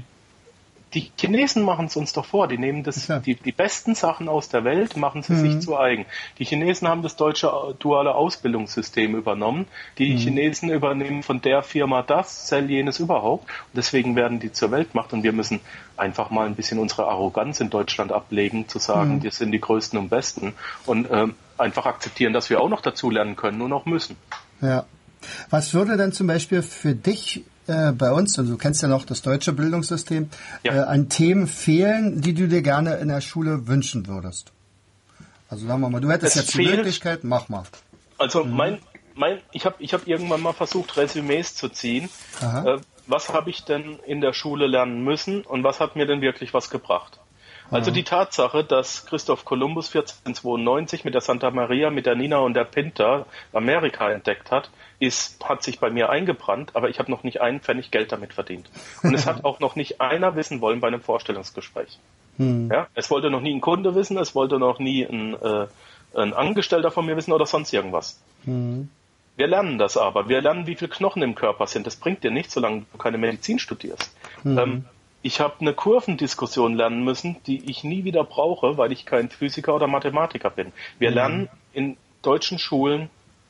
Die Chinesen machen es uns doch vor. Die nehmen das, ja. die, die besten Sachen aus der Welt, machen sie mhm. sich zu eigen. Die Chinesen haben das deutsche duale Ausbildungssystem übernommen. Die mhm. Chinesen übernehmen von der Firma das, Cell jenes überhaupt. Und deswegen werden die zur Weltmacht. Und wir müssen einfach mal ein bisschen unsere Arroganz in Deutschland ablegen, zu sagen, mhm. wir sind die Größten und Besten. Und ähm, einfach akzeptieren, dass wir auch noch dazu lernen können und auch müssen. Ja. Was würde denn zum Beispiel für dich äh, bei uns, und du kennst ja noch das deutsche Bildungssystem, ja. äh, an Themen fehlen, die du dir gerne in der Schule wünschen würdest? Also sagen wir mal, du hättest es jetzt fehlt, die Möglichkeit, mach mal. Also mhm. mein, mein, ich habe ich hab irgendwann mal versucht, Resümees zu ziehen. Äh, was habe ich denn in der Schule lernen müssen und was hat mir denn wirklich was gebracht? Also die Tatsache, dass Christoph Kolumbus vierzehnhundertzweiundneunzig mit der Santa Maria, mit der Nina und der Pinta Amerika entdeckt hat, ist, hat sich bei mir eingebrannt, aber ich habe noch nicht einen Pfennig Geld damit verdient. Und es hat auch noch nicht einer wissen wollen bei einem Vorstellungsgespräch. Hm. Ja, es wollte noch nie ein Kunde wissen, es wollte noch nie ein, äh, ein Angestellter von mir wissen oder sonst irgendwas. Hm. Wir lernen das aber. Wir lernen, wie viele Knochen im Körper sind. Das bringt dir nichts, solange du keine Medizin studierst. Hm. Ähm, Ich habe eine Kurvendiskussion lernen müssen, die ich nie wieder brauche, weil ich kein Physiker oder Mathematiker bin. Wir mhm. lernen in deutschen Schulen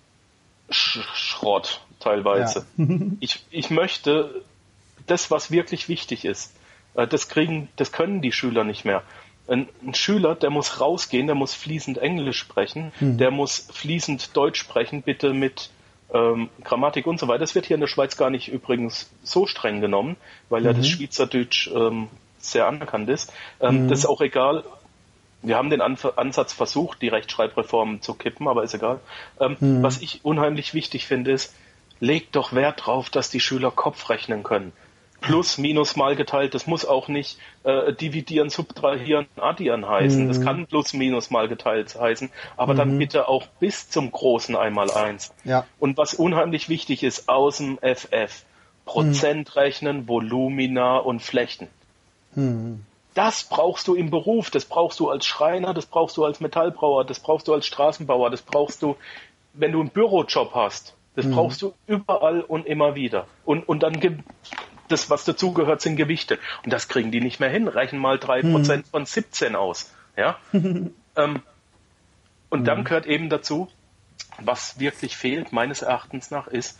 Sch- Schrott teilweise. Ja. ich, ich möchte das, was wirklich wichtig ist, das kriegen, das können die Schüler nicht mehr. Ein, ein Schüler, der muss rausgehen, der muss fließend Englisch sprechen, mhm. der muss fließend Deutsch sprechen, bitte mit Ähm, Grammatik und so weiter. Das wird hier in der Schweiz gar nicht übrigens so streng genommen, weil mhm. ja das Schweizerdeutsch ähm, sehr anerkannt ist. Ähm, mhm. Das ist auch egal. Wir haben den Anf- Ansatz versucht, die Rechtschreibreform zu kippen, aber ist egal. Ähm, mhm. Was ich unheimlich wichtig finde, ist, legt doch Wert drauf, dass die Schüler Kopf rechnen können. Plus, minus, mal geteilt, das muss auch nicht äh, dividieren, subtrahieren, addieren heißen. Mhm. Das kann plus, minus, mal geteilt heißen, aber mhm. dann bitte auch bis zum großen Einmaleins. Ja. Und was unheimlich wichtig ist, aus dem F F, Prozent mhm. rechnen, Volumina und Flächen. Mhm. Das brauchst du im Beruf, das brauchst du als Schreiner, das brauchst du als Metallbrauer, das brauchst du als Straßenbauer, das brauchst du, wenn du einen Bürojob hast. Das mhm. brauchst du überall und immer wieder. Und, und dann gibt das, was dazugehört, sind Gewichte. Und das kriegen die nicht mehr hin. Reichen mal drei Prozent hm. von siebzehn aus. Ja? ähm, und hm. dann gehört eben dazu, was wirklich fehlt, meines Erachtens nach, ist,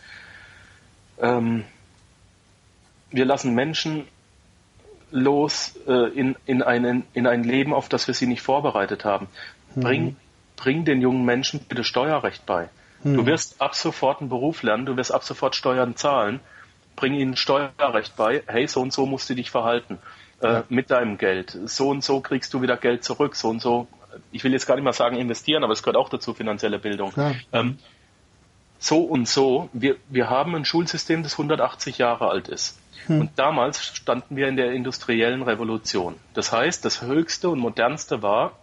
ähm, wir lassen Menschen los äh, in, in, einen, in ein Leben, auf das wir sie nicht vorbereitet haben. Hm. Bring, bring den jungen Menschen bitte Steuerrecht bei. Hm. Du wirst ab sofort einen Beruf lernen, du wirst ab sofort Steuern zahlen. Bring ihnen Steuerrecht bei, hey, so und so musst du dich verhalten äh, ja. mit deinem Geld. So und so kriegst du wieder Geld zurück, so und so ich will jetzt gar nicht mal sagen investieren, aber es gehört auch dazu, finanzielle Bildung. Ja. Ähm, so und so, wir, wir haben ein Schulsystem, das hundertachtzig Jahre alt ist. Hm. Und damals standen wir in der industriellen Revolution. Das heißt, das Höchste und Modernste war,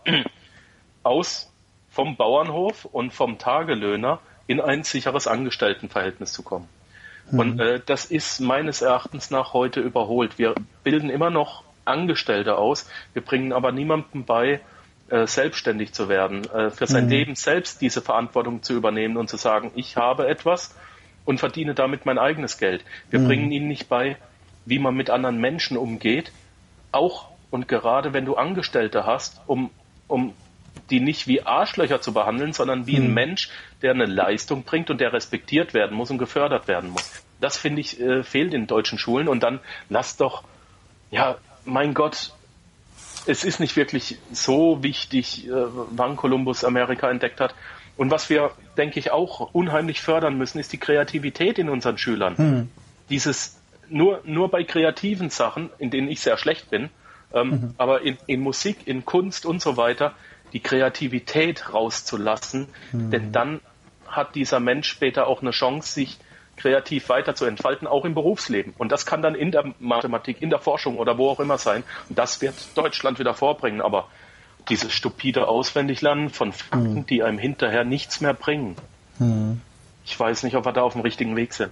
aus vom Bauernhof und vom Tagelöhner in ein sicheres Angestelltenverhältnis zu kommen. Hm. Und äh, das ist meines Erachtens nach heute überholt. Wir bilden immer noch Angestellte aus, wir bringen aber niemandem bei, äh, selbstständig zu werden, äh, für sein hm. Leben selbst diese Verantwortung zu übernehmen und zu sagen, ich habe etwas und verdiene damit mein eigenes Geld. Wir hm. bringen ihnen nicht bei, wie man mit anderen Menschen umgeht, auch und gerade wenn du Angestellte hast, um, um die nicht wie Arschlöcher zu behandeln, sondern wie hm. ein Mensch, der eine Leistung bringt und der respektiert werden muss und gefördert werden muss. Das, finde ich, äh, fehlt in deutschen Schulen. Und dann lass doch, ja, mein Gott, es ist nicht wirklich so wichtig, äh, wann Kolumbus Amerika entdeckt hat. Und was wir, denke ich, auch unheimlich fördern müssen, ist die Kreativität in unseren Schülern. Hm. Dieses nur, nur bei kreativen Sachen, in denen ich sehr schlecht bin, ähm, mhm. aber in, in Musik, in Kunst und so weiter, die Kreativität rauszulassen, hm. denn dann hat dieser Mensch später auch eine Chance, sich kreativ weiter zu entfalten, auch im Berufsleben. Und das kann dann in der Mathematik, in der Forschung oder wo auch immer sein. Und das wird Deutschland wieder vorbringen. Aber dieses stupide Auswendiglernen von Fakten, hm. die einem hinterher nichts mehr bringen, hm. ich weiß nicht, ob wir da auf dem richtigen Weg sind.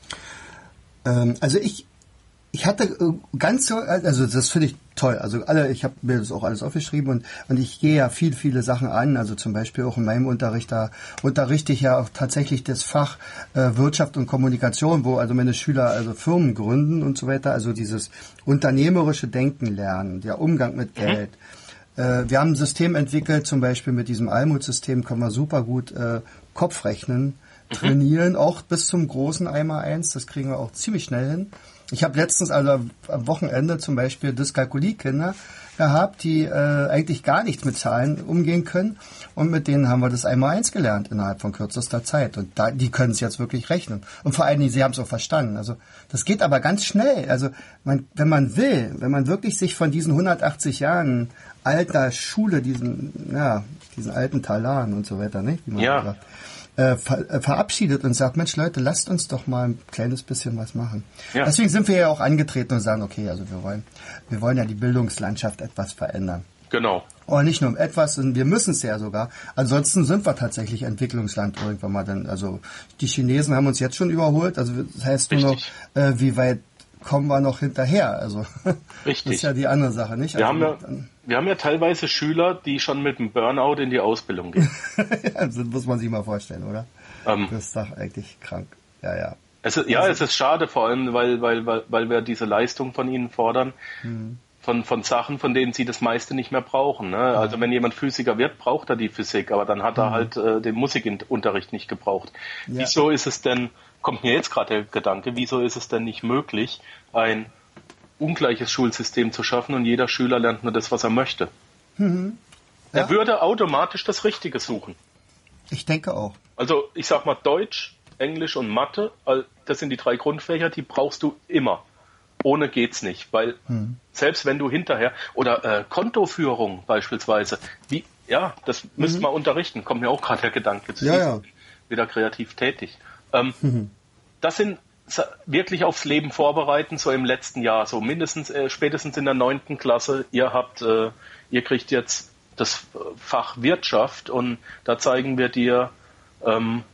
Ähm, also ich Ich hatte ganz so, also das finde ich toll. Also alle, ich habe mir das auch alles aufgeschrieben und und ich gehe ja viel, viele Sachen an. Also zum Beispiel auch in meinem Unterricht, da unterrichte ich ja auch tatsächlich das Fach äh, Wirtschaft und Kommunikation, wo also meine Schüler also Firmen gründen und so weiter. Also dieses unternehmerische Denken lernen, der Umgang mit Geld. Mhm. Äh, wir haben ein System entwickelt, zum Beispiel mit diesem Almut-System können wir super gut äh, Kopfrechnen trainieren, mhm. auch bis zum großen Eimer eins. Das kriegen wir auch ziemlich schnell hin. Ich habe letztens, also am Wochenende zum Beispiel Dyskalkulie-Kinder gehabt, die äh, eigentlich gar nichts mit Zahlen umgehen können. Und mit denen haben wir das einmal eins gelernt innerhalb von kürzester Zeit. Und da, die können es jetzt wirklich rechnen. Und vor allen Dingen, sie haben es auch verstanden. Also das geht aber ganz schnell. Also man, wenn man will, wenn man wirklich sich von diesen hundertachtzig Jahren alter Schule, diesen, ja, diesen alten Talaren und so weiter, nicht? Wie man ja. sagt, Äh, ver, äh, verabschiedet und sagt, Mensch Leute, lasst uns doch mal ein kleines bisschen was machen. Ja. Deswegen sind wir ja auch angetreten und sagen, okay, also wir wollen, wir wollen ja die Bildungslandschaft etwas verändern. Genau. Aber nicht nur um etwas, wir müssen es ja sogar. Ansonsten sind wir tatsächlich Entwicklungsland irgendwann mal dann. Also die Chinesen haben uns jetzt schon überholt. Also das heißt nur noch, äh, wie weit kommen wir noch hinterher? Also Richtig. Das ist ja die andere Sache, nicht? Wir also, haben ja Wir haben ja teilweise Schüler, die schon mit dem Burnout in die Ausbildung gehen. Das muss man sich mal vorstellen, oder? Ähm, das ist doch eigentlich krank. Ja, ja. Es ist, ja, also, es ist schade, vor allem, weil, weil, weil, weil wir diese Leistung von ihnen fordern, hm. von, von Sachen, von denen sie das meiste nicht mehr brauchen. Ne? Ja. Also wenn jemand Physiker wird, braucht er die Physik, aber dann hat er hm. halt äh, den Musikunterricht nicht gebraucht. Ja. Wieso ist es denn, kommt mir jetzt gerade der Gedanke, wieso ist es denn nicht möglich, ein ungleiches Schulsystem zu schaffen und jeder Schüler lernt nur das, was er möchte. Mhm. Ja. Er würde automatisch das Richtige suchen. Ich denke auch. Also ich sag mal Deutsch, Englisch und Mathe, das sind die drei Grundfächer, die brauchst du immer. Ohne geht's nicht, weil mhm. selbst wenn du hinterher, oder äh, Kontoführung beispielsweise, wie, ja, das müsste mhm. man unterrichten, kommt mir auch gerade der Gedanke zu ja, ja. wieder kreativ tätig. Ähm, mhm. Das sind wirklich aufs Leben vorbereiten, so im letzten Jahr, so mindestens, äh, spätestens in der neunten Klasse, ihr habt, äh, ihr kriegt jetzt das Fach Wirtschaft und da zeigen wir dir, ähm,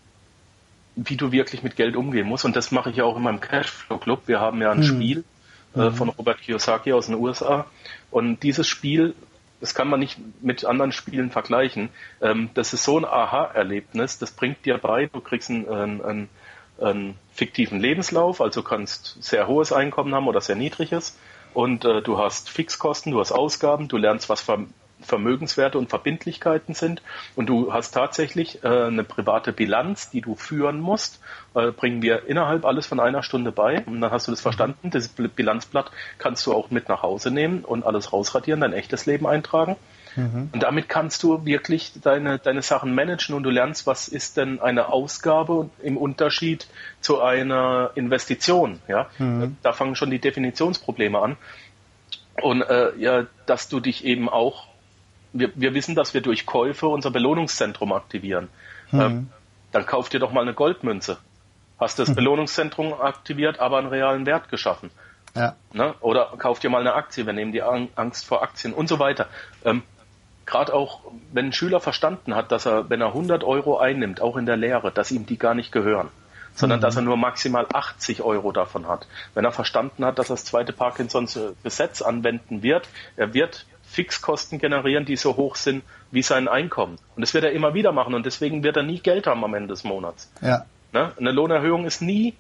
wie du wirklich mit Geld umgehen musst und das mache ich ja auch in meinem Cashflow Club. Wir haben ja ein mhm. Spiel äh, von Robert Kiyosaki aus den U S A und dieses Spiel, das kann man nicht mit anderen Spielen vergleichen, ähm, das ist so ein Aha-Erlebnis, das bringt dir bei, du kriegst ein, ein, ein einen fiktiven Lebenslauf, also kannst sehr hohes Einkommen haben oder sehr niedriges und äh, du hast Fixkosten, du hast Ausgaben, du lernst, was Ver- Vermögenswerte und Verbindlichkeiten sind und du hast tatsächlich äh, eine private Bilanz, die du führen musst, äh, bringen wir innerhalb alles von einer Stunde bei und dann hast du das verstanden, das Bilanzblatt kannst du auch mit nach Hause nehmen und alles rausradieren, dein echtes Leben eintragen. Mhm. Und damit kannst du wirklich deine, deine Sachen managen und du lernst, was ist denn eine Ausgabe im Unterschied zu einer Investition. Ja? Mhm. Da fangen schon die Definitionsprobleme an. Und äh, ja, dass du dich eben auch wir, wir wissen, dass wir durch Käufe unser Belohnungszentrum aktivieren. Mhm. Ähm, dann kauf dir doch mal eine Goldmünze. Hast das mhm. Belohnungszentrum aktiviert, aber einen realen Wert geschaffen. Ja. Ne? Oder kauf dir mal eine Aktie, wir nehmen die Angst vor Aktien und so weiter. Ähm, Gerade auch, wenn ein Schüler verstanden hat, dass er, wenn er hundert Euro einnimmt, auch in der Lehre, dass ihm die gar nicht gehören, sondern mhm. dass er nur maximal achtzig Euro davon hat. Wenn er verstanden hat, dass er das zweite Parkinsons-Gesetz anwenden wird, er wird Fixkosten generieren, die so hoch sind wie sein Einkommen. Und das wird er immer wieder machen und deswegen wird er nie Geld haben am Ende des Monats. Ja. Ne? Eine Lohnerhöhung ist nie,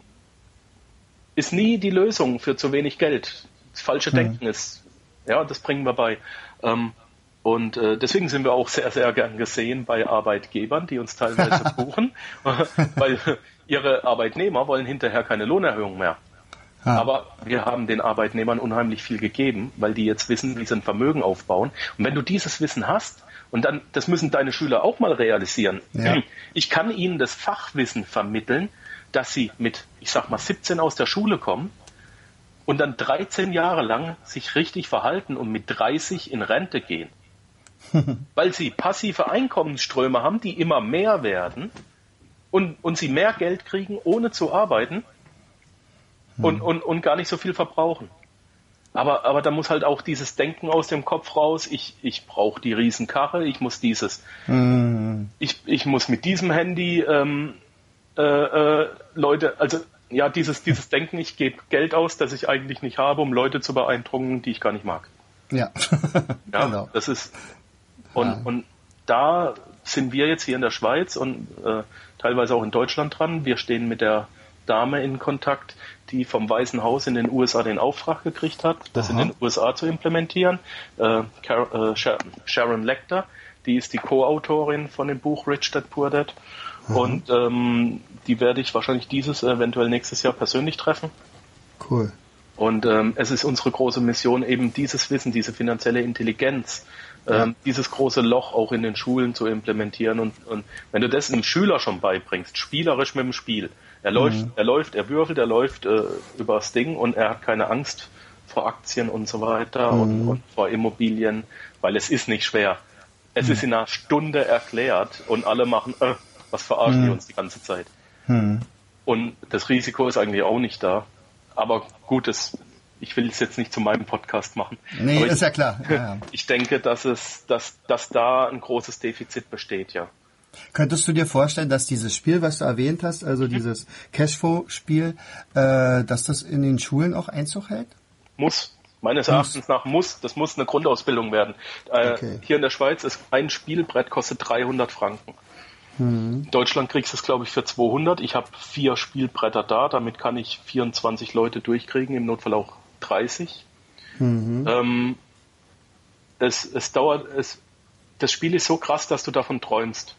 ist nie die Lösung für zu wenig Geld. Das falsche mhm. Denken ist, ja, das bringen wir bei. Ähm, Und äh, deswegen sind wir auch sehr, sehr gern gesehen bei Arbeitgebern, die uns teilweise buchen, weil ihre Arbeitnehmer wollen hinterher keine Lohnerhöhung mehr. Ah. Aber wir haben den Arbeitnehmern unheimlich viel gegeben, weil die jetzt wissen, wie sie ein Vermögen aufbauen. Und wenn du dieses Wissen hast, und dann, das müssen deine Schüler auch mal realisieren, ja. Ich kann ihnen das Fachwissen vermitteln, dass sie mit, ich sag mal, siebzehn aus der Schule kommen und dann dreizehn Jahre lang sich richtig verhalten und mit dreißig in Rente gehen. Weil sie passive Einkommensströme haben, die immer mehr werden und, und sie mehr Geld kriegen, ohne zu arbeiten und, und, und gar nicht so viel verbrauchen. Aber, aber da muss halt auch dieses Denken aus dem Kopf raus, ich, ich brauche die Riesenkarre, ich muss dieses, mhm. ich, ich muss mit diesem Handy ähm, äh, äh, Leute, also ja, dieses, dieses Denken, ich gebe Geld aus, das ich eigentlich nicht habe, um Leute zu beeindrucken, die ich gar nicht mag. Ja, ja genau. Das ist Und, ja. und da sind wir jetzt hier in der Schweiz und äh, teilweise auch in Deutschland dran. Wir stehen mit der Dame in Kontakt, die vom Weißen Haus in den U S A den Auftrag gekriegt hat, das Aha. in den U S A zu implementieren. Äh, Car- äh, Sharon Lecter, die ist die Co-Autorin von dem Buch Rich Dad Poor Dad. Mhm. Und ähm, die werde ich wahrscheinlich dieses, eventuell nächstes Jahr persönlich treffen. Cool. Und ähm, es ist unsere große Mission, eben dieses Wissen, diese finanzielle Intelligenz, ja. ähm, dieses große Loch auch in den Schulen zu implementieren. Und, und wenn du das einem Schüler schon beibringst, spielerisch mit dem Spiel, er läuft, mhm. er läuft, er würfelt, er läuft äh, übers Ding und er hat keine Angst vor Aktien und so weiter mhm. und, und vor Immobilien, weil es ist nicht schwer. Es mhm. ist in einer Stunde erklärt und alle machen, äh, was verarschen mhm. die uns die ganze Zeit. Mhm. Und das Risiko ist eigentlich auch nicht da. Aber gut, das, ich will es jetzt nicht zu meinem Podcast machen. Nee, aber ist ich, ja klar. Ja, ja. Ich denke, dass es, dass, dass da ein großes Defizit besteht, ja. Könntest du dir vorstellen, dass dieses Spiel, was du erwähnt hast, also mhm. dieses Cashflow-Spiel, äh, dass das in den Schulen auch Einzug hält? Muss. Meines muss. Erachtens nach muss. Das muss eine Grundausbildung werden. Äh, okay. Hier in der Schweiz ist ein Spielbrett kostet dreihundert Franken. Mhm. In Deutschland kriegst du es, glaube ich, für zweihundert. Ich habe vier Spielbretter da. Damit kann ich vierundzwanzig Leute durchkriegen, im Notfall auch dreißig. Mhm. Ähm, es, es dauert, es, das Spiel ist so krass, dass du davon träumst.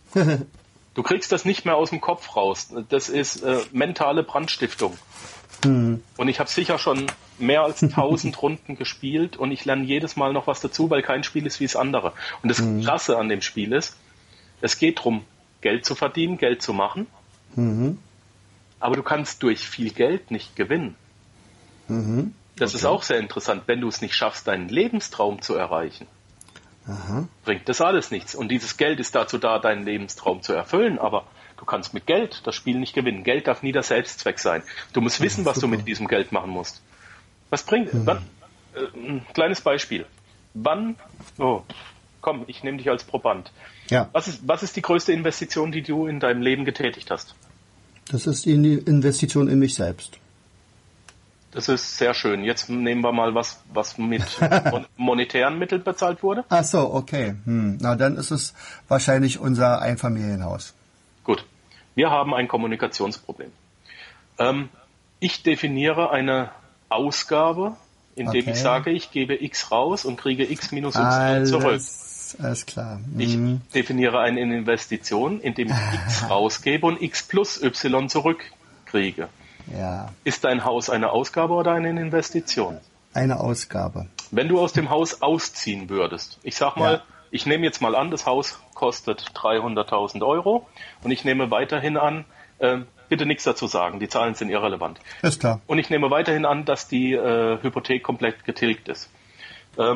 Du kriegst das nicht mehr aus dem Kopf raus. Das ist äh, mentale Brandstiftung. Mhm. Und ich habe sicher schon mehr als tausend Runden gespielt und ich lerne jedes Mal noch was dazu, weil kein Spiel ist wie das andere. Und das mhm. Krasse an dem Spiel ist, es geht darum, Geld zu verdienen, Geld zu machen, mhm. aber du kannst durch viel Geld nicht gewinnen. Mhm. Das okay. ist auch sehr interessant, wenn du es nicht schaffst, deinen Lebenstraum zu erreichen. Aha. Bringt das alles nichts. Und dieses Geld ist dazu da, deinen Lebenstraum zu erfüllen, aber du kannst mit Geld das Spiel nicht gewinnen. Geld darf nie der Selbstzweck sein. Du musst wissen, ja, was super. du mit diesem Geld machen musst. Was bringt, mhm. wann, äh, ein kleines Beispiel. Wann, oh, komm, ich nehme dich als Proband. Ja. Was ist, was ist die größte Investition, die du in deinem Leben getätigt hast? Das ist die Investition in mich selbst. Das ist sehr schön. Jetzt nehmen wir mal was, was mit monetären Mitteln bezahlt wurde. Ach so, okay. Hm. Na, dann ist es wahrscheinlich unser Einfamilienhaus. Gut. Wir haben ein Kommunikationsproblem. Ähm, ich definiere eine Ausgabe, indem okay. ich sage, ich gebe X raus und kriege X minus Y alles, zurück. Alles klar. Hm. Ich definiere eine Investition, indem ich X rausgebe und X plus Y zurückkriege. Ja. Ist dein Haus eine Ausgabe oder eine Investition? Eine Ausgabe. Wenn du aus dem Haus ausziehen würdest, ich sag mal, ja. ich nehme jetzt mal an, das Haus kostet dreihunderttausend Euro und ich nehme weiterhin an, äh, bitte nichts dazu sagen, die Zahlen sind irrelevant. Ist klar. Und ich nehme weiterhin an, dass die äh, Hypothek komplett getilgt ist. Ähm,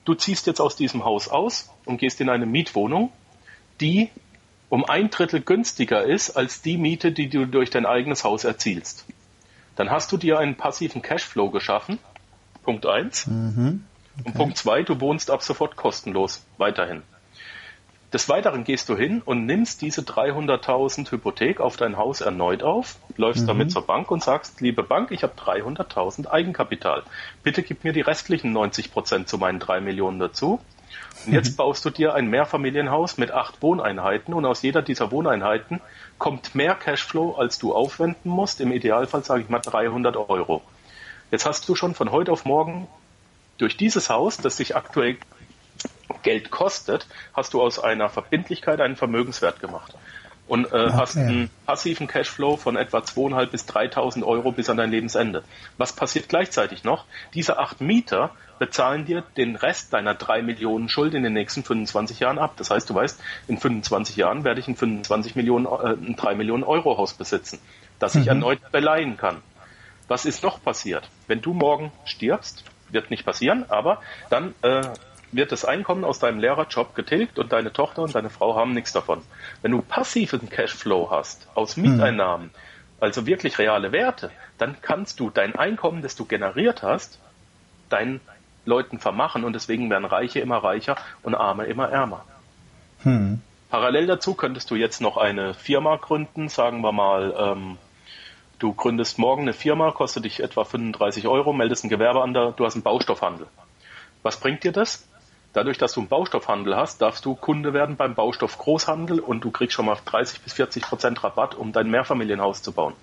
du ziehst jetzt aus diesem Haus aus und gehst in eine Mietwohnung, die um ein Drittel günstiger ist als die Miete, die du durch dein eigenes Haus erzielst. Dann hast du dir einen passiven Cashflow geschaffen, Punkt eins. Mhm. Okay. Und Punkt zwei, du wohnst ab sofort kostenlos weiterhin. Des Weiteren gehst du hin und nimmst diese dreihunderttausend Hypothek auf dein Haus erneut auf, läufst mhm. damit zur Bank und sagst, liebe Bank, ich habe dreihunderttausend Eigenkapital. Bitte gib mir die restlichen neunzig Prozent zu meinen drei Millionen dazu. Und jetzt mhm. baust du dir ein Mehrfamilienhaus mit acht Wohneinheiten und aus jeder dieser Wohneinheiten kommt mehr Cashflow, als du aufwenden musst. Im Idealfall sage ich mal dreihundert Euro. Jetzt hast du schon von heute auf morgen durch dieses Haus, das sich aktuell Geld kostet, hast du aus einer Verbindlichkeit einen Vermögenswert gemacht und äh, okay. hast einen passiven Cashflow von etwa zweitausendfünfhundert bis dreitausend Euro bis an dein Lebensende. Was passiert gleichzeitig noch? Diese acht Mieter bezahlen dir den Rest deiner drei Millionen Schuld in den nächsten fünfundzwanzig Jahren ab. Das heißt, du weißt, in fünfundzwanzig Jahren werde ich ein fünfundzwanzig Millionen, äh, ein drei Millionen Euro Haus besitzen, das ich mhm. erneut beleihen kann. Was ist noch passiert? Wenn du morgen stirbst, wird nicht passieren, aber dann äh, wird das Einkommen aus deinem Lehrerjob getilgt und deine Tochter und deine Frau haben nichts davon. Wenn du passiven Cashflow hast aus Mieteinnahmen, hm. also wirklich reale Werte, dann kannst du dein Einkommen, das du generiert hast, deinen Leuten vermachen und deswegen werden Reiche immer reicher und Arme immer ärmer. Hm. Parallel dazu könntest du jetzt noch eine Firma gründen, sagen wir mal, ähm, du gründest morgen eine Firma, kostet dich etwa fünfunddreißig Euro, meldest ein Gewerbe an, du hast einen Baustoffhandel. Was bringt dir das? Dadurch, dass du einen Baustoffhandel hast, darfst du Kunde werden beim Baustoffgroßhandel und du kriegst schon mal dreißig bis vierzig Prozent Rabatt, um dein Mehrfamilienhaus zu bauen.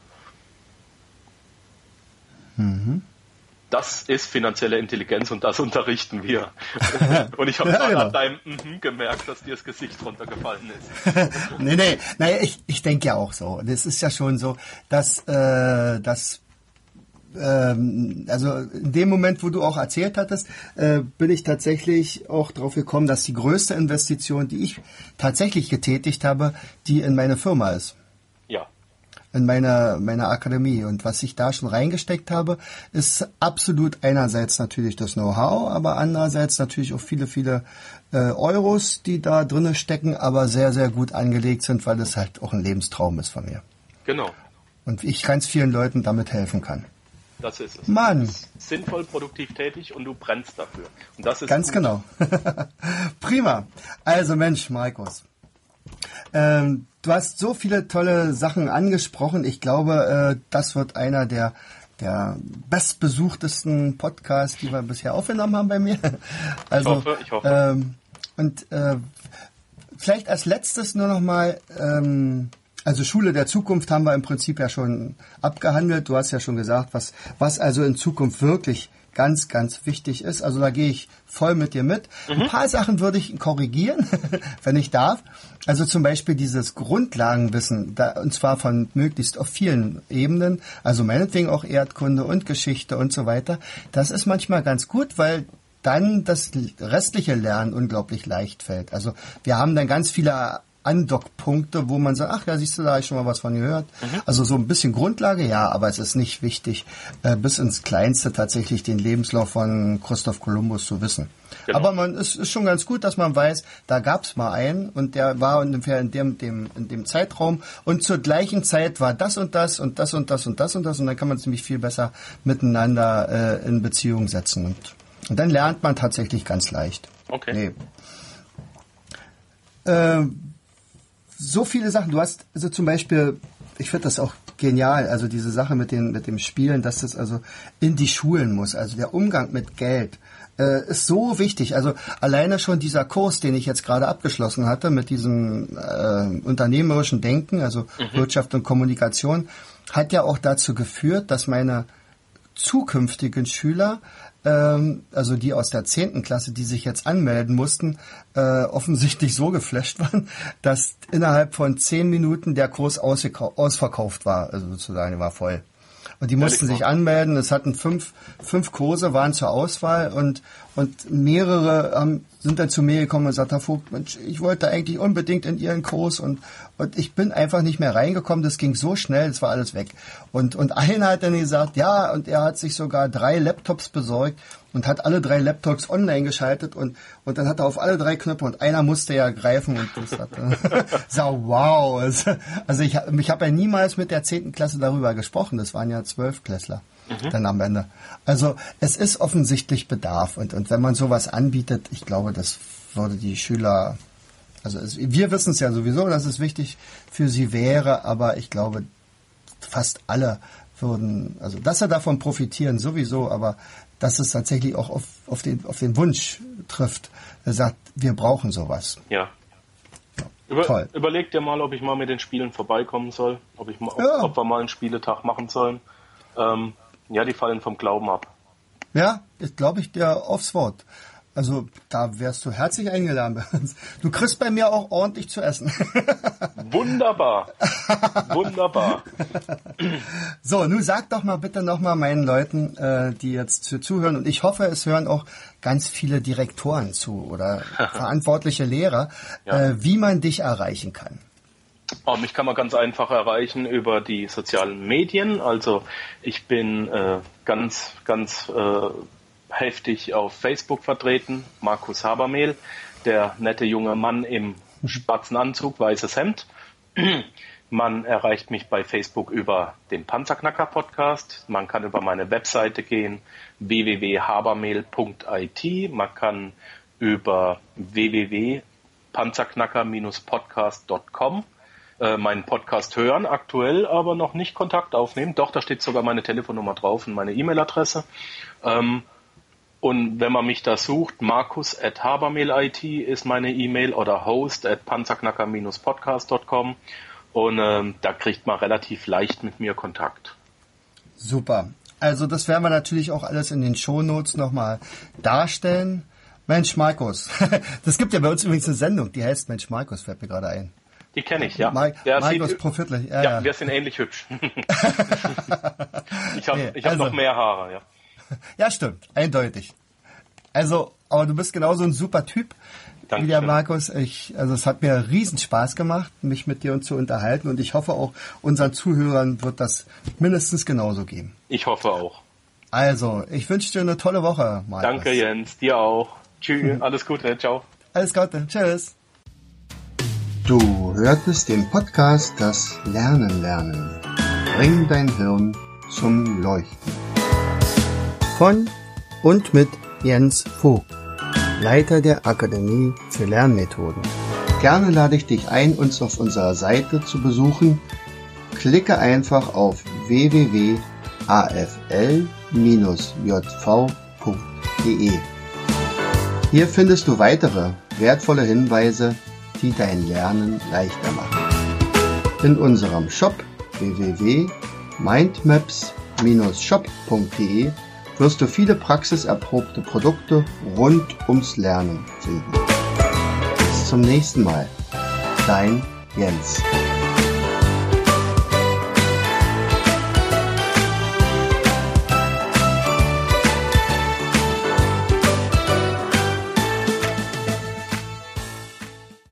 Mhm. Das ist finanzielle Intelligenz und das unterrichten wir. Und ich habe ja, genau. an deinem mhm gemerkt, dass dir das Gesicht runtergefallen ist. nee, nee, naja, ich, ich denke ja auch so. Das ist ja schon so, dass, äh, dass also in dem Moment, wo du auch erzählt hattest, äh, bin ich tatsächlich auch drauf gekommen, dass die größte Investition, die ich tatsächlich getätigt habe, die in meine Firma ist. Ja. In meiner, meiner Akademie. Und was ich da schon reingesteckt habe, ist absolut einerseits natürlich das Know-how, aber andererseits natürlich auch viele, viele äh, Euros, die da drinne stecken, aber sehr, sehr gut angelegt sind, weil das halt auch ein Lebenstraum ist von mir. Genau. Und ich ganz vielen Leuten damit helfen kann. Das ist es. Mann. Du bist sinnvoll, produktiv tätig und du brennst dafür. Und das ist ganz gut. Genau. Prima. Also Mensch, Markus, ähm, du hast so viele tolle Sachen angesprochen. Ich glaube, äh, das wird einer der der bestbesuchtesten Podcasts, die wir bisher aufgenommen haben bei mir. Also, ich hoffe, ich hoffe. Ähm, und äh, vielleicht als letztes nur noch mal ähm, also Schule der Zukunft haben wir im Prinzip ja schon abgehandelt. Du hast ja schon gesagt, was, was also in Zukunft wirklich ganz, ganz wichtig ist. Also da gehe ich voll mit dir mit. Mhm. Ein paar Sachen würde ich korrigieren, wenn ich darf. Also zum Beispiel dieses Grundlagenwissen, da, und zwar von möglichst auf vielen Ebenen, also meinetwegen auch Erdkunde und Geschichte und so weiter. Das ist manchmal ganz gut, weil dann das restliche Lernen unglaublich leicht fällt. Also wir haben dann ganz viele Andockpunkte, wo man sagt, ach ja, siehst du, da habe ich schon mal was von gehört. Mhm. Also so ein bisschen Grundlage, ja, aber es ist nicht wichtig, äh, bis ins Kleinste tatsächlich den Lebenslauf von Christoph Kolumbus zu wissen. Genau. Aber man es ist schon ganz gut, dass man weiß, da gab es mal einen und der war ungefähr in dem, dem, in dem Zeitraum und zur gleichen Zeit war das und das und das und das und das und das und dann kann man ziemlich viel besser miteinander äh, in Beziehung setzen. Und, und dann lernt man tatsächlich ganz leicht. Okay. Nee. Äh, So viele Sachen. Du hast also zum Beispiel, ich finde das auch genial, also diese Sache mit den mit dem Spielen, dass das also in die Schulen muss. Also der Umgang mit Geld äh, ist so wichtig. Also alleine schon dieser Kurs, den ich jetzt gerade abgeschlossen hatte mit diesem äh, unternehmerischen Denken, also mhm. Wirtschaft und Kommunikation, hat ja auch dazu geführt, dass meine zukünftigen Schüler, also die aus der zehnten Klasse, die sich jetzt anmelden mussten, äh, offensichtlich so geflasht waren, dass innerhalb von zehn Minuten der Kurs ausverkauft war, also sozusagen, der war voll. Und die mussten sich anmelden, es hatten fünf, fünf Kurse, waren zur Auswahl und, und mehrere haben sind dann zu mir gekommen und sagt, Herr Vogt, Mensch, ich wollte eigentlich unbedingt in Ihren Kurs und, und ich bin einfach nicht mehr reingekommen. Das ging so schnell, es war alles weg. Und, und einer hat dann gesagt, ja, und er hat sich sogar drei Laptops besorgt und hat alle drei Laptops online geschaltet und, und dann hat er auf alle drei Knöpfe und einer musste ja greifen und das hat, so, wow. Also ich, ich habe ja niemals mit der zehnten Klasse darüber gesprochen. Das waren ja Zwölftklässler. Mhm. Dann am Ende. Also es ist offensichtlich Bedarf und, und wenn man sowas anbietet, ich glaube, das würde die Schüler, also es, wir wissen es ja sowieso, dass es wichtig für sie wäre, aber ich glaube, fast alle würden, also dass sie davon profitieren sowieso, aber dass es tatsächlich auch auf, auf, den, auf den Wunsch trifft, er sagt, wir brauchen sowas. Ja. Über, Toll. Überleg dir mal, ob ich mal mit den Spielen vorbeikommen soll, ob, ich mal, ob, ja. ob wir mal einen Spieletag machen sollen. Ähm, Ja, die fallen vom Glauben ab. Ja, das glaube ich dir aufs Wort. Also da wärst du herzlich eingeladen. Du kriegst bei mir auch ordentlich zu essen. Wunderbar. Wunderbar. So, nun sag doch mal bitte nochmal meinen Leuten, äh, die jetzt zu, zuhören, und ich hoffe, es hören auch ganz viele Direktoren zu oder verantwortliche Lehrer, ja. äh, wie man dich erreichen kann. Oh, mich kann man ganz einfach erreichen über die sozialen Medien. Also ich bin äh, ganz, ganz äh, heftig auf Facebook vertreten. Markus Habermehl, der nette junge Mann im schwarzen Anzug, weißes Hemd. Man erreicht mich bei Facebook über den Panzerknacker-Podcast. Man kann über meine Webseite gehen, w w w punkt habermehl punkt i t. Man kann über w w w punkt panzerknacker Bindestrich podcast punkt com meinen Podcast hören, aktuell aber noch nicht Kontakt aufnehmen. Doch, da steht sogar meine Telefonnummer drauf und meine E-Mail-Adresse. Ähm, und wenn man mich da sucht, markus at habermehl punkt i t ist meine E-Mail oder host at panzerknacker Bindestrich podcast punkt com und ähm, da kriegt man relativ leicht mit mir Kontakt. Super. Also das werden wir natürlich auch alles in den Shownotes nochmal darstellen. Mensch Markus, das gibt ja bei uns übrigens eine Sendung, die heißt Mensch Markus, fällt mir gerade ein. Die kenne ich, ja. Ma- Markus Profitlich. Ja, ja, wir sind ähnlich hübsch. ich habe nee, ich hab also, noch mehr Haare, ja. Ja, stimmt, eindeutig. Also, aber du bist genauso ein super Typ Dankeschön. Wie der Markus. Ich, also es hat mir riesen Spaß gemacht, mich mit dir zu unterhalten und ich hoffe auch, unseren Zuhörern wird das mindestens genauso gehen. Ich hoffe auch. Also, ich wünsche dir eine tolle Woche, Markus. Danke, Jens. Dir auch. Tschüss. Alles Gute. Ciao. Alles Gute. Tschüss. Du hörtest den Podcast Das Lernen lernen. Bring dein Hirn zum Leuchten. Von und mit Jens Vogt, Leiter der Akademie für Lernmethoden. Gerne lade ich dich ein, uns auf unserer Seite zu besuchen. Klicke einfach auf w w w punkt a f l j v punkt d e. Hier findest du weitere wertvolle Hinweise, die dein Lernen leichter machen. In unserem Shop w w w punkt mindmaps Bindestrich shop punkt d e wirst du viele praxiserprobte Produkte rund ums Lernen finden. Bis zum nächsten Mal. Dein Jens.